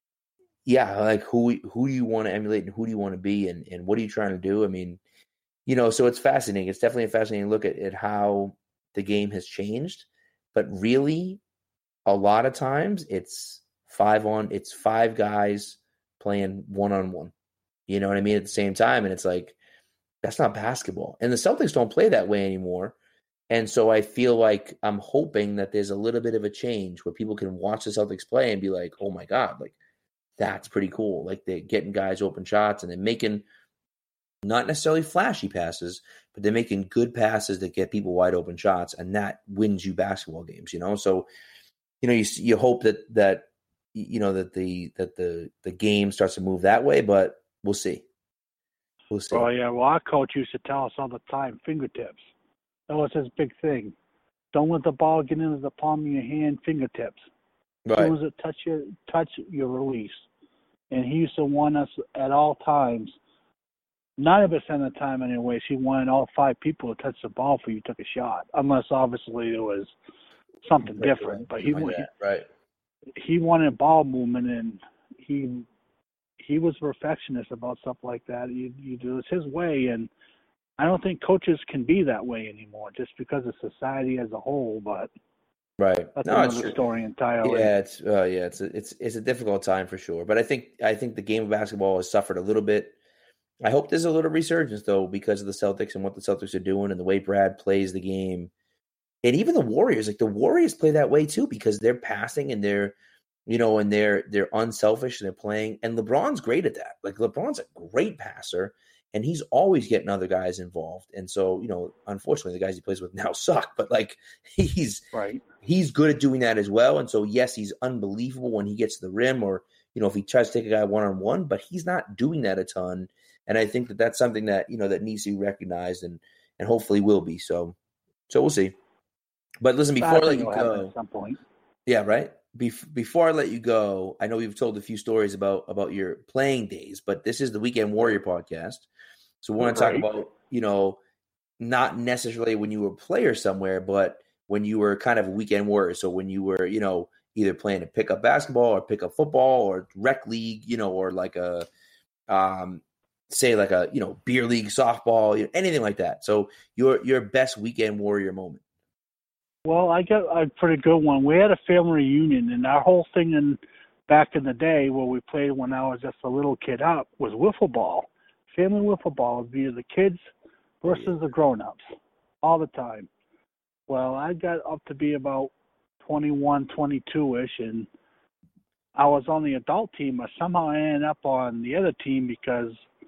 yeah, like who, who do you want to emulate and who do you want to be and, and what are you trying to do? I mean, you know, so it's fascinating. It's definitely a fascinating look at, at how the game has changed, but really a lot of times it's five on, it's five guys playing one-on-one, you know what I mean? At the same time. And it's like, that's not basketball. And the Celtics don't play that way anymore. And so I feel like I'm hoping that there's a little bit of a change where people can watch the Celtics play and be like, oh my God, like that's pretty cool. Like they're getting guys open shots and they're making not necessarily flashy passes, but they're making good passes that get people wide open shots. And that wins you basketball games, you know? So, you know, you, you hope that, that, you know, that the, that the, the game starts to move that way, but we'll see. We'll we'll see. Oh, yeah. Well, our coach used to tell us all the time, fingertips. That was his big thing. Don't let the ball get into the palm of your hand, fingertips. Right. As soon as it touch your, touch your release. And he used to want us at all times, ninety percent of the time anyways, he wanted all five people to touch the ball before you took a shot. Unless, obviously, it was something different. But he, like that, right. he wanted ball movement, and he he was perfectionist about stuff like that. You, you do it's his way, and I don't think coaches can be that way anymore, just because of society as a whole. But right, that's no, another story entirely. Yeah, it's uh, yeah, it's a, it's it's a difficult time for sure. But I think I think the game of basketball has suffered a little bit. I hope there's a little resurgence though, because of the Celtics and what the Celtics are doing and the way Brad plays the game, and even the Warriors. Like the Warriors play that way too, because they're passing and they're, you know, and they're they're unselfish and they're playing. And LeBron's great at that. Like LeBron's a great passer. And he's always getting other guys involved. And so, you know, unfortunately, the guys he plays with now suck. But, like, he's right. he's good at doing that as well. And so, yes, he's unbelievable when he gets to the rim or, you know, if he tries to take a guy one-on-one. But he's not doing that a ton. And I think that that's something that, you know, that needs to be recognized and, and hopefully will be. So, so we'll see. But listen, before I, I let you go. At some point. Yeah, right? Bef- before I let you go, I know you've told a few stories about, about your playing days. But this is the Weekend Warrior podcast. So we want to right. talk about, you know, not necessarily when you were a player somewhere, but when you were kind of a weekend warrior. So when you were, you know, either playing a pickup basketball or pickup football or rec league, you know, or like a, um, say like a, you know, beer league softball, you know, anything like that. So your your best weekend warrior moment. Well, I got a pretty good one. We had a family reunion, and our whole thing in back in the day where we played when I was just a little kid up was wiffle ball. Family wiffle ball would be the kids versus the grown-ups all the time. Well, I got up to be about twenty-one, twenty-two-ish, and I was on the adult team, but somehow I ended up on the other team because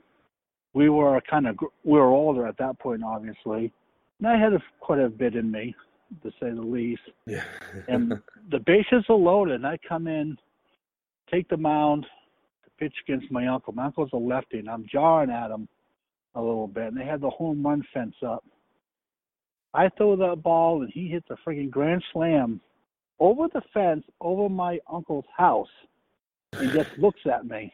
we were kind of we were older at that point, obviously. And I had a, quite a bit in me, to say the least. Yeah. And the bases are loaded, and I come in, take the mound, pitch against my uncle. My uncle's a lefty, and I'm jarring at him a little bit. And they had the home run fence up. I throw that ball, and he hits a freaking grand slam over the fence, over my uncle's house, and just looks at me.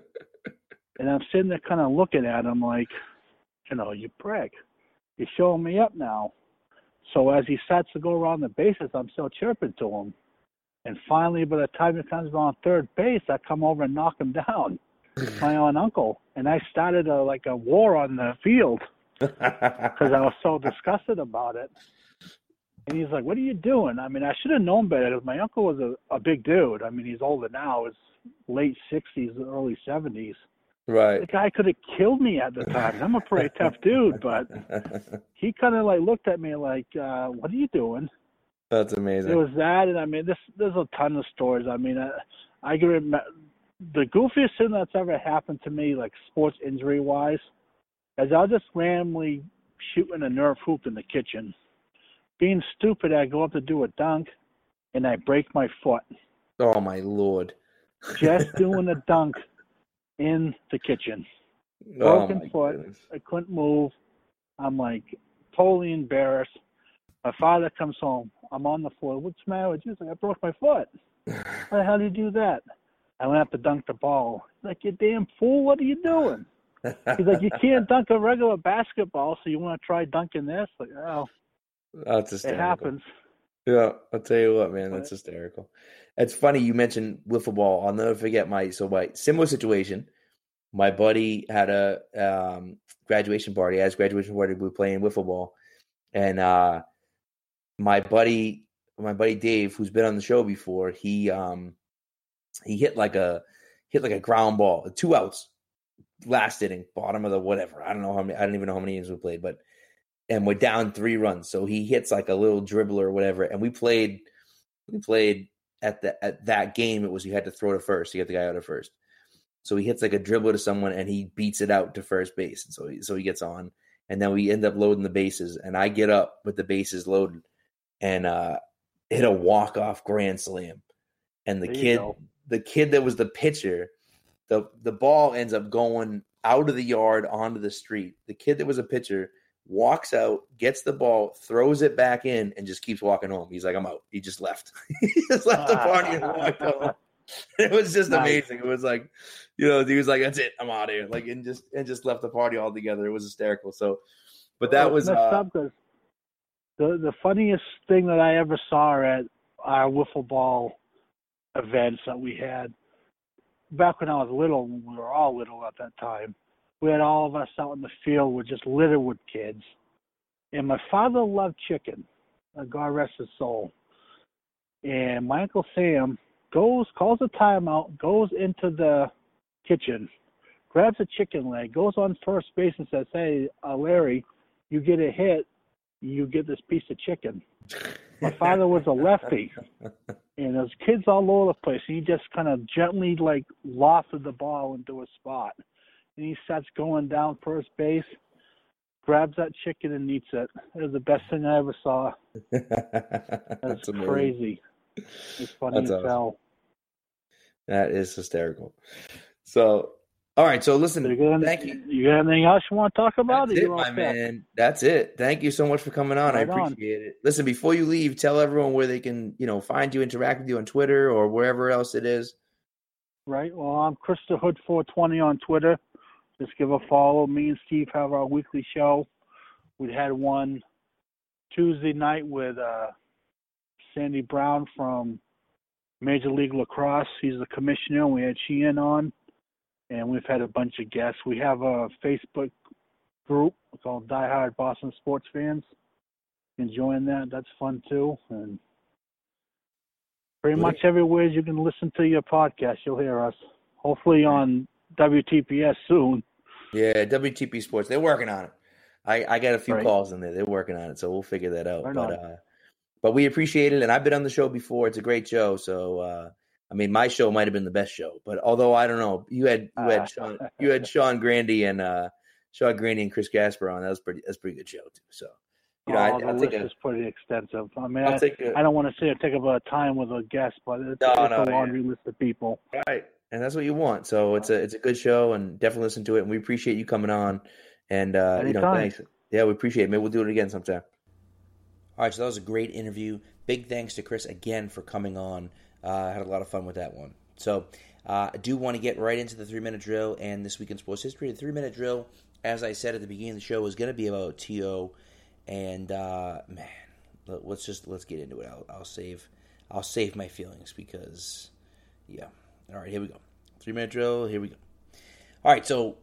And I'm sitting there kind of looking at him like, you know, you prick. You're showing me up now. So as he starts to go around the bases, I'm still chirping to him. And finally, by the time he comes on third base, I come over and knock him down, my own uncle. And I started a, like a war on the field because I was so disgusted about it. And he's like, what are you doing? I mean, I should have known better because my uncle was a, a big dude. I mean, he's older now. He's late sixties, early seventies. Right. The guy could have killed me at the time. I'm a pretty tough dude, but he kind of like looked at me like, uh, what are you doing? That's amazing. It was that, and I mean, this there's a ton of stories. I mean, I, I can remember the goofiest thing that's ever happened to me, like sports injury wise, is I was just randomly shooting a Nerf hoop in the kitchen. Being stupid, I go up to do a dunk, and I break my foot. Oh my Lord! Just doing a dunk in the kitchen. Oh Broken my foot. goodness. I couldn't move. I'm like totally embarrassed. My father comes home. I'm on the floor. What's the matter with you? He's like, I broke my foot. How the hell did you do that? I went up to dunk the ball. He's like, you damn fool, what are you doing? He's like, you can't dunk a regular basketball, so you want to try dunking this? Like, oh, That's hysterical. it happens. Yeah, I'll tell you what, man, that's hysterical. It's funny you mentioned wiffle ball. I'll never forget my so my similar situation. My buddy had a um, graduation party. At his graduation party, we were playing wiffle ball, and uh, my buddy, my buddy Dave, who's been on the show before, he um, he hit like a hit like a ground ball, two outs, last inning, bottom of the whatever. I don't know how many. I don't even know how many innings we played, but and we're down three runs. So he hits like a little dribbler or whatever, and we played. We played at the at that game. It was you had to throw to first to get the guy out of first. So he hits like a dribbler to someone, and he beats it out to first base. And so he, so he gets on, and then we end up loading the bases, and I get up with the bases loaded, and uh, hit a walk off grand slam. And the There you kid, go. the kid that was the pitcher, the the ball ends up going out of the yard onto the street. The kid that was a pitcher walks out, gets the ball, throws it back in, and just keeps walking home. He's like, I'm out. He just left. He just left the party and walked home. It was just nice. Amazing. It was like, you know, he was like, that's it. I'm out of here. Like, and just and just left the party altogether. It was hysterical. So, but that was uh, the the funniest thing that I ever saw at our wiffle ball events that we had back when I was little. We were all little at that time. We had all of us out in the field with just littered with kids. And my father loved chicken. God rest his soul. And my Uncle Sam goes, calls a timeout, goes into the kitchen, grabs a chicken leg, goes on first base and says, hey, uh, Larry, you get a hit, you get this piece of chicken. My father was a lefty. And there's kids all over the place. And he just kind of gently, like, lofted the ball into a spot. And he starts going down first base, grabs that chicken and eats it. It was the best thing I ever saw. That's crazy. It's funny as awesome. Hell. That is hysterical. So, all right. So, listen, you thank you. You got anything else you want to talk about? That's it, my man. That's it. Thank you so much for coming on. Right I appreciate on. it. Listen, before you leave, tell everyone where they can, you know, find you, interact with you on Twitter or wherever else it is. Right. Well, I'm Chris the Hood four twenty on Twitter. Just give a follow. Me and Steve have our weekly show. We had one Tuesday night with uh, Sandy Brown from Major League Lacrosse. He's the commissioner. We had Sheehan on, and we've had a bunch of guests. We have a Facebook group called Die Hard Boston Sports Fans. Enjoying that. That's fun, too. And pretty much everywhere you can listen to your podcast, you'll hear us. Hopefully on W T P S soon. Yeah, W T P Sports. They're working on it. I, I got a few right. calls in there. They're working on it, so we'll figure that out. Right but uh, but we appreciate it, and I've been on the show before. It's a great show. So uh, I mean, my show might have been the best show, but although I don't know, you had you had uh, Sean, you had Sean Grandy and uh, Sean Grandy and Chris Gasper on. That was pretty. That's a pretty good show too. So you know, oh, I, the I'll list take a, is pretty extensive. I mean, I'll I, take a, I don't want to say I take up a time with a guest, but it's, no, it's no, a laundry yeah. list of people. Right. And that's what you want. So it's a it's a good show, and definitely listen to it. And we appreciate you coming on. And uh, you know, thanks. Yeah, we appreciate it. Maybe we'll do it again sometime. All right, so that was a great interview. Big thanks to Chris again for coming on. Uh, I had a lot of fun with that one. So uh, I do want to get right into the three-minute drill and this week in sports history. The three-minute drill, as I said at the beginning of the show, is going to be about T O. And uh, man, let's just let's get into it. I'll, I'll save I'll save my feelings because yeah. All right, here we go. Three-minute drill. Here we go. All right, so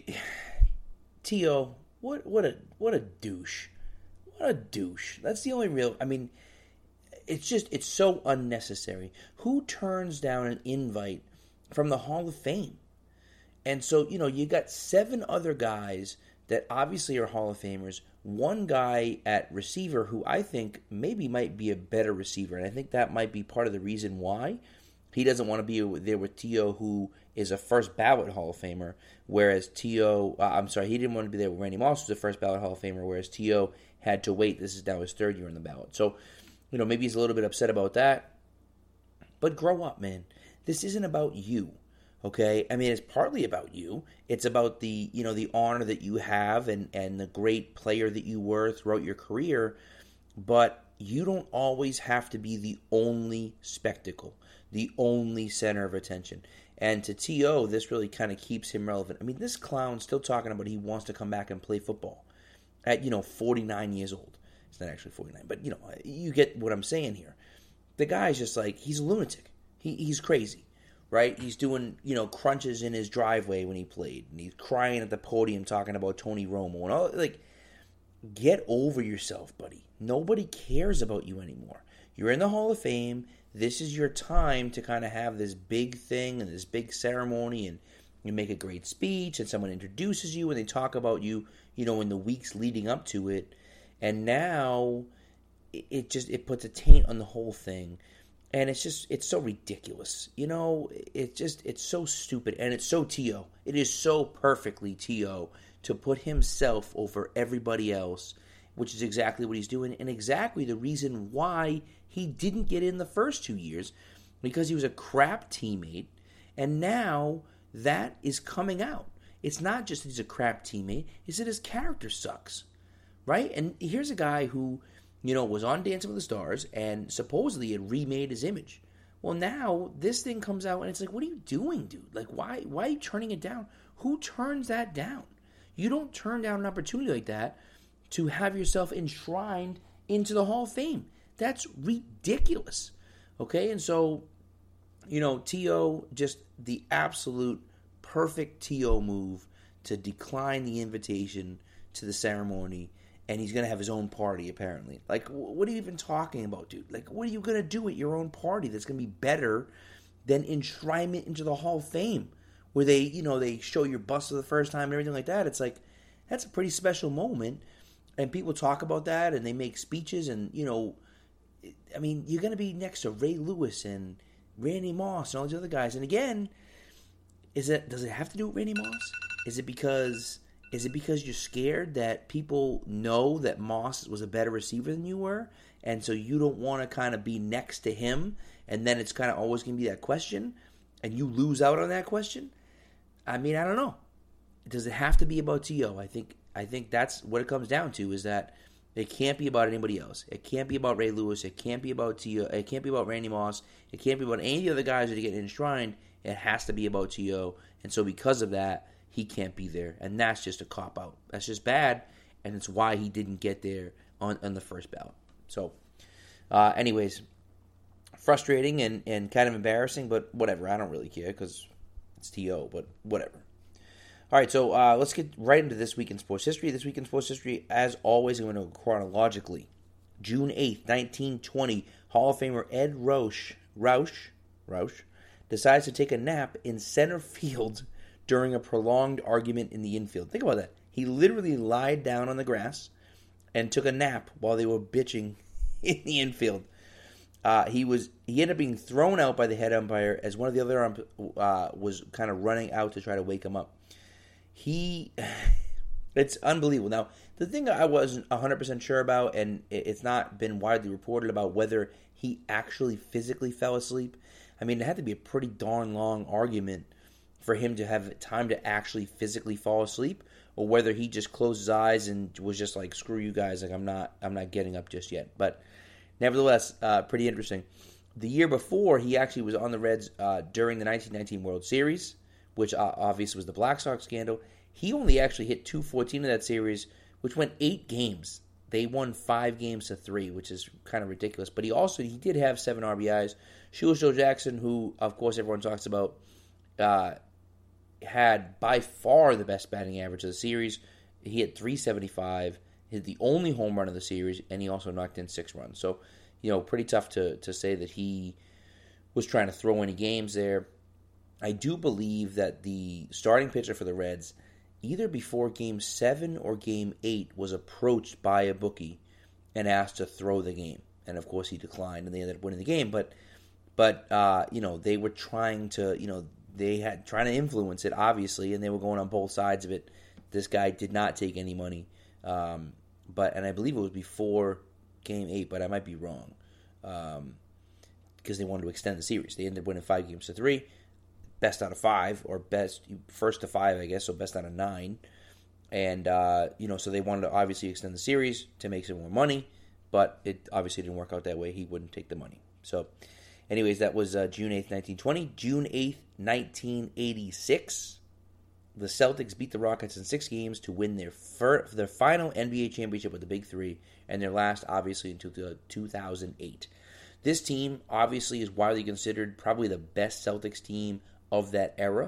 T O, what what a what a douche. What a douche. That's the only real. I mean, it's just it's so unnecessary. Who turns down an invite from the Hall of Fame? And so, you know, you got seven other guys that obviously are Hall of Famers. One guy at receiver who I think maybe might be a better receiver, and I think that might be part of the reason why. He doesn't want to be there with T O, who is a first ballot Hall of Famer, whereas T O, uh, I'm sorry, he didn't want to be there with Randy Moss, who's a first ballot Hall of Famer, whereas T O had to wait. This is now his third year in the ballot. So, you know, maybe he's a little bit upset about that. But grow up, man. This isn't about you, okay? I mean, it's partly about you. It's about the, you know, the honor that you have and, and the great player that you were throughout your career. But you don't always have to be the only spectacle, the only center of attention. And to T O, this really kind of keeps him relevant. I mean, this clown's still talking about he wants to come back and play football at, you know, forty-nine years old. It's not actually forty-nine, but, you know, you get what I'm saying here. The guy's just like, he's a lunatic. He, he's crazy, right? He's doing, you know, crunches in his driveway when he played. And he's crying at the podium talking about Tony Romo. And all, like, get over yourself, buddy. Nobody cares about you anymore. You're in the Hall of Fame. This is your time to kind of have this big thing and this big ceremony, and you make a great speech, and someone introduces you, and they talk about you, you know, in the weeks leading up to it. And now it just it puts a taint on the whole thing, and it's just it's so ridiculous. You know, it just it's so stupid, and it's so T O. It is so perfectly T O to put himself over everybody else, which is exactly what he's doing, and exactly the reason why he didn't get in the first two years, because he was a crap teammate, and now that is coming out. it's not just that he's a crap teammate, it's that his character sucks, right? And here's a guy who, you know, was on Dancing with the Stars and supposedly had remade his image. Well, now this thing comes out and it's like, what are you doing, dude? Like, why, why are you turning it down? Who turns that down? You don't turn down an opportunity like that to have yourself enshrined into the Hall of Fame. That's ridiculous. Okay, and so, you know, T O, just the absolute perfect T O move to decline the invitation to the ceremony, and he's going to have his own party, apparently. Like, what are you even talking about, dude? Like, what are you going to do at your own party that's going to be better than enshrinement into the Hall of Fame, where they, you know, they show your bust for the first time and everything like that? It's like, that's a pretty special moment, and people talk about that, and they make speeches, and, you know, I mean, you're going to be next to Ray Lewis and Randy Moss and all these other guys. And again, is it does it have to do with Randy Moss? Is it because is it because you're scared that people know that Moss was a better receiver than you were, and so you don't want to kind of be next to him, and then it's kind of always going to be that question, and you lose out on that question? I mean, I don't know. Does it have to be about T O? I think I think that's what it comes down to, is that it can't be about anybody else. It can't be about Ray Lewis. It can't be about T O. It can't be about Randy Moss. It can't be about any of the other guys that are getting enshrined. It has to be about T O. And so because of that, he can't be there. And that's just a cop-out. That's just bad. And it's why he didn't get there on, on the first ballot. So, uh, anyways, frustrating and, and kind of embarrassing, but whatever. I don't really care because it's T O, but whatever. All right, so uh, let's get right into this week in sports history. This week in sports history, as always, I'm going to go chronologically. June eighth, nineteen twenty, Hall of Famer Ed Roush, Roush, Roush decides to take a nap in center field during a prolonged argument in the infield. Think about that. He literally lied down on the grass and took a nap while they were bitching in the infield. Uh, he was he ended up being thrown out by the head umpire as one of the other ump uh, was kind of running out to try to wake him up. He, it's unbelievable. Now, the thing I wasn't one hundred percent sure about, and it's not been widely reported about whether he actually physically fell asleep. I mean, it had to be a pretty darn long argument for him to have time to actually physically fall asleep, or whether he just closed his eyes and was just like, screw you guys, like I'm not, I'm not getting up just yet. But nevertheless, uh, pretty interesting. The year before, he actually was on the Reds uh, during the nineteen nineteen World Series, which uh, obviously was the Black Sox scandal. He only actually hit two fourteen in that series, which went eight games. They won five games to three, which is kind of ridiculous. But he also, he did have seven R B Is. Shoeless Joe Jackson, who, of course, everyone talks about, uh, had by far the best batting average of the series. He hit three seventy-five, hit the only home run of the series, and he also knocked in six runs. So, you know, pretty tough to, to say that he was trying to throw any games there. I do believe that the starting pitcher for the Reds, either before Game seven or Game eight, was approached by a bookie and asked to throw the game. And, of course, he declined, and they ended up winning the game. But, but uh, you know, they were trying to, you know, they had trying to influence it, obviously, and they were going on both sides of it. This guy did not take any money. Um, but and I believe it was before Game eight, but I might be wrong. Um, because they wanted to extend the series. They ended up winning five games to three. Best out of five, or best first to five, I guess, so best out of nine. And, uh, you know, so they wanted to obviously extend the series to make some more money, but it obviously didn't work out that way. He wouldn't take the money. So, anyways, that was uh, June eighth, nineteen twenty. June eighth, nineteen eighty-six, the Celtics beat the Rockets in six games to win their fir- their final N B A championship with the Big Three, and their last, obviously, until two thousand eight. This team, obviously, is widely considered probably the best Celtics team of that era.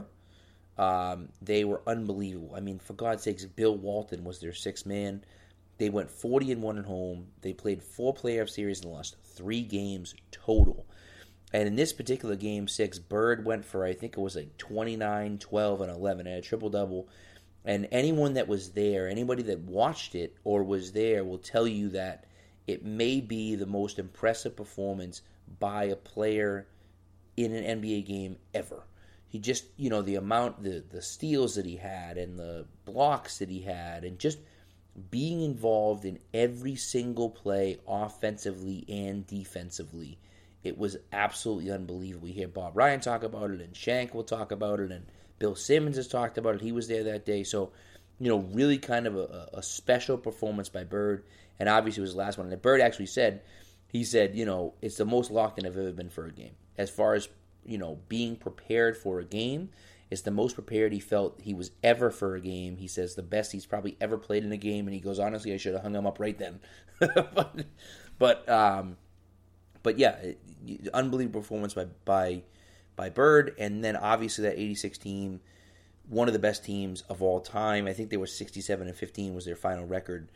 Um, they were unbelievable. I mean, for God's sakes, Bill Walton was their sixth man. They went forty and one at home. They played four playoff series and lost three games total. And in this particular game six, Bird went for, I think it was like twenty-nine, twelve, and eleven. And a triple-double. And anyone that was there, anybody that watched it or was there will tell you that it may be the most impressive performance by a player in an N B A game ever. He just, you know, the amount, the, the steals that he had and the blocks that he had and just being involved in every single play offensively and defensively. It was absolutely unbelievable. We hear Bob Ryan talk about it, and Shank will talk about it, and Bill Simmons has talked about it. He was there that day. So, you know, really kind of a, a special performance by Bird. And obviously it was the last one. And Bird actually said, he said, you know, it's the most locked in I've ever been for a game. As far as, you know, being prepared for a game, it's the most prepared he felt he was ever for a game. He says the best he's probably ever played in a game. And he goes, honestly, I should have hung him up right then. but, but, um, but yeah, unbelievable performance by, by, by Bird. And then obviously that eighty-six team, one of the best teams of all time. I think they were sixty-seven and fifteen was their final record.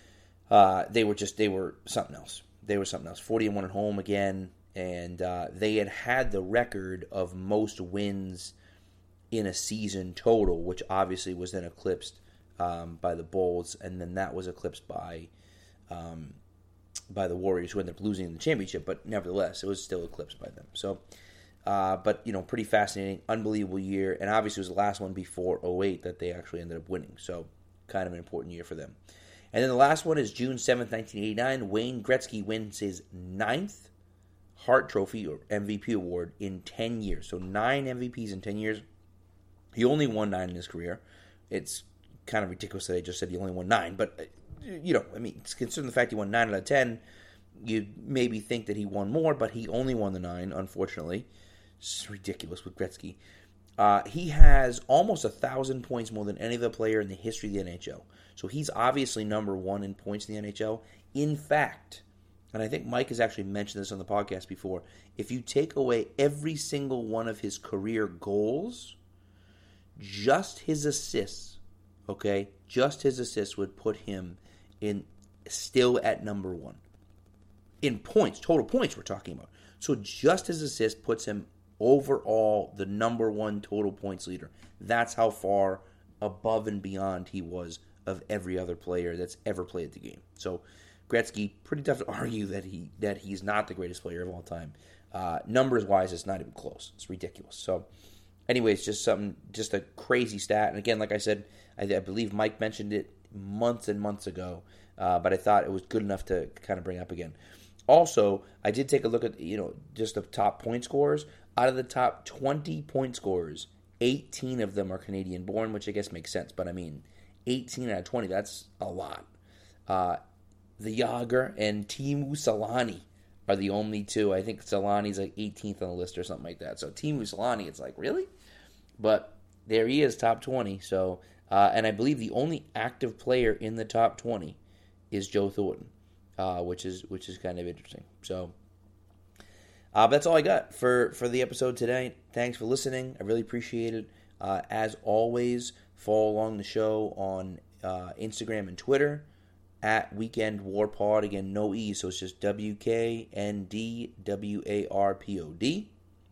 Uh, they were just, they were something else. They were something else. forty and one at home again. And uh, they had had the record of most wins in a season total, which obviously was then eclipsed um, by the Bulls. And then that was eclipsed by um, by the Warriors, who ended up losing the championship. But nevertheless, it was still eclipsed by them. So, uh, but, you know, pretty fascinating, unbelievable year. And obviously it was the last one before oh eight that they actually ended up winning. So kind of an important year for them. And then the last one is June seventh, nineteen eighty-nine. Wayne Gretzky wins his ninth Hart Trophy or M V P award in ten years. So nine M V Ps in ten years. He only won nine in his career. It's kind of ridiculous that I just said he only won nine. But, you know, I mean, considering the fact he won nine out of ten, you'd maybe think that he won more, but he only won the nine, unfortunately. It's ridiculous with Gretzky. Uh, he has almost one thousand points more than any other player in the history of the N H L. So he's obviously number one in points in the N H L. In fact, and I think Mike has actually mentioned this on the podcast before, if you take away every single one of his career goals, just his assists, okay, just his assists would put him in still at number one. In points, total points we're talking about. So just his assist puts him overall the number one total points leader. That's how far above and beyond he was of every other player that's ever played the game. So Gretzky, pretty tough to argue that he that he's not the greatest player of all time. Uh, numbers wise, it's not even close. It's ridiculous. So, anyways, just something, just a crazy stat. And again, like I said, I, I believe Mike mentioned it months and months ago, uh, but I thought it was good enough to kind of bring up again. Also, I did take a look at, you know, just the top point scorers. Out of the top twenty point scorers, eighteen of them are Canadian born, which I guess makes sense. But I mean, eighteen out of twenty, that's a lot. Uh, the Jágr and Teemu Selanne are the only two. I think Selanne's like eighteenth on the list or something like that. So Teemu Selanne, it's like, really? But there he is, top twenty. So, uh, and I believe the only active player in the top twenty is Joe Thornton, uh, which is which is kind of interesting. So, uh, that's all I got for, for the episode today. Thanks for listening. I really appreciate it. Uh, as always, follow along the show on uh, Instagram and Twitter at Weekend War Pod. Again, no E, so it's just W K N D W A R P O D.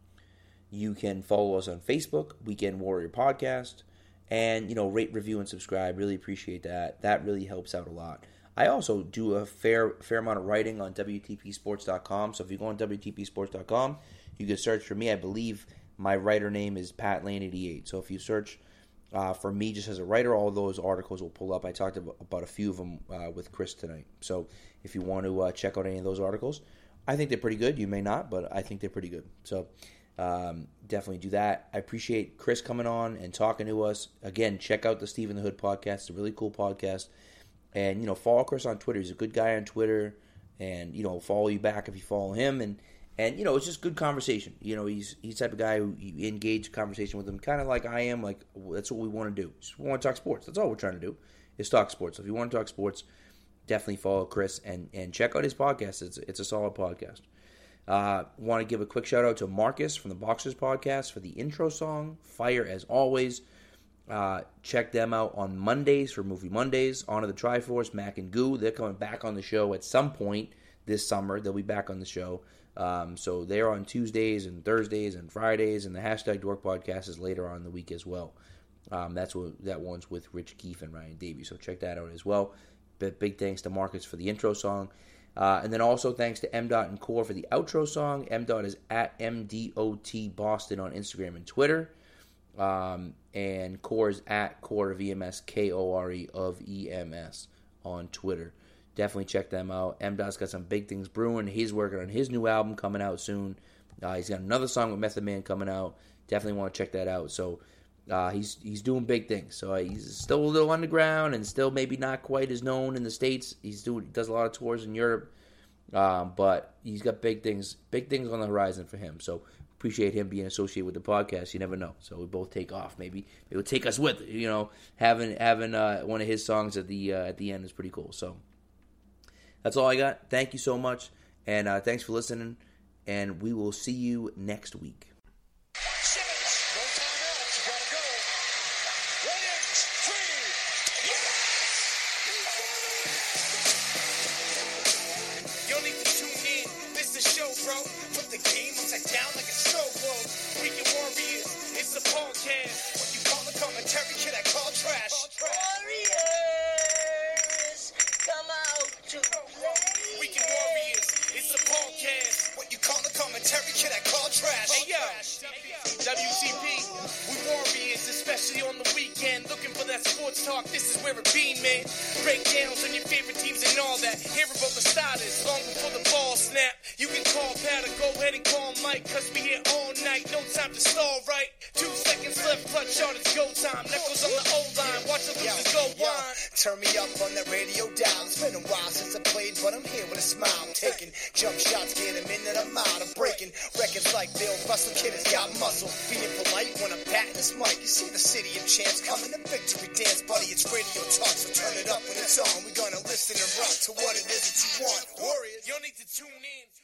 You can follow us on Facebook, Weekend Warrior Podcast, and, you know, rate, review, and subscribe. Really appreciate that. That really helps out a lot. I also do a fair fair amount of writing on W T P sports dot com, so if you go on W T P sports dot com, you can search for me. I believe my writer name is Pat Lane eighty-eight, so if you search uh, for me just as a writer, all those articles will pull up. I talked about, about a few of them uh, with Chris tonight, so if you want to uh, check out any of those articles, I think they're pretty good. You may not, but I think they're pretty good, so um, definitely do that. I appreciate Chris coming on and talking to us. Again, check out the Stephen the Hood podcast. It's a really cool podcast. And, you know, follow Chris on Twitter. He's a good guy on Twitter. And, you know, follow you back if you follow him. And, and you know, it's just good conversation. You know, he's he's the type of guy who you engage conversation with him, kind of like I am. Like, that's what we want to do. Just we want to talk sports. That's all we're trying to do is talk sports. So if you want to talk sports, definitely follow Chris and, and check out his podcast. It's, it's a solid podcast. Uh, want to give a quick shout out to Marcus from the Boxers Podcast for the intro song. Fire as always. Uh, check them out on Mondays for Movie Mondays. Honor the Triforce, Mac and Goo. They're coming back on the show at some point this summer. They'll be back on the show. Um, so they're on Tuesdays and Thursdays and Fridays, and the Hashtag Dork Podcast is later on in the week as well. Um, that's what that one's with Rich Keefe and Ryan Davies. So check that out as well. But big thanks to Marcus for the intro song. Uh, and then also thanks to M Dot and Core for the outro song. M Dot is at M D O T Boston on Instagram and Twitter. Um, and Core is at Core of E M S, K O R E of E M S on Twitter. Definitely check them out. M-Dot's got some big things brewing. He's working on his new album coming out soon. Uh, he's got another song with Method Man coming out. Definitely want to check that out. So uh, he's he's doing big things. So uh, he's still a little underground and still maybe not quite as known in the States. He's doing does a lot of tours in Europe, um, but he's got big things big things on the horizon for him. So appreciate him being associated with the podcast. You never know. So we both take off. Maybe it would take us with it. You know, having having uh, one of his songs at the uh, at the end is pretty cool. So that's all I got. Thank you so much, and uh, thanks for listening. And we will see you next week. W T P, we warriors, especially on the weekend. Looking for that sports talk, this is where it be, man. Breakdowns on your favorite teams and all that. Hear about the starters, long before the ball snap. You can call Pat or go ahead and call Mike, cause we here all night, no time to stall, right? Two seconds left, clutch shot, it's go time. Knuckles on the O-line, watch the losers go wine. Turn me up on that radio dial. It's been a while since I played, but I'm here with a smile. I'm taking jump shots, get them in and I'm out. I'm breaking records like Bill Russell. Kid has got muscle. Being polite when I'm patting this mic. You see the city of champs coming to victory dance, buddy. It's radio talk, so turn it up when it's on. We're gonna listen and rock to what it is that you want. Warriors, you'll need to tune in.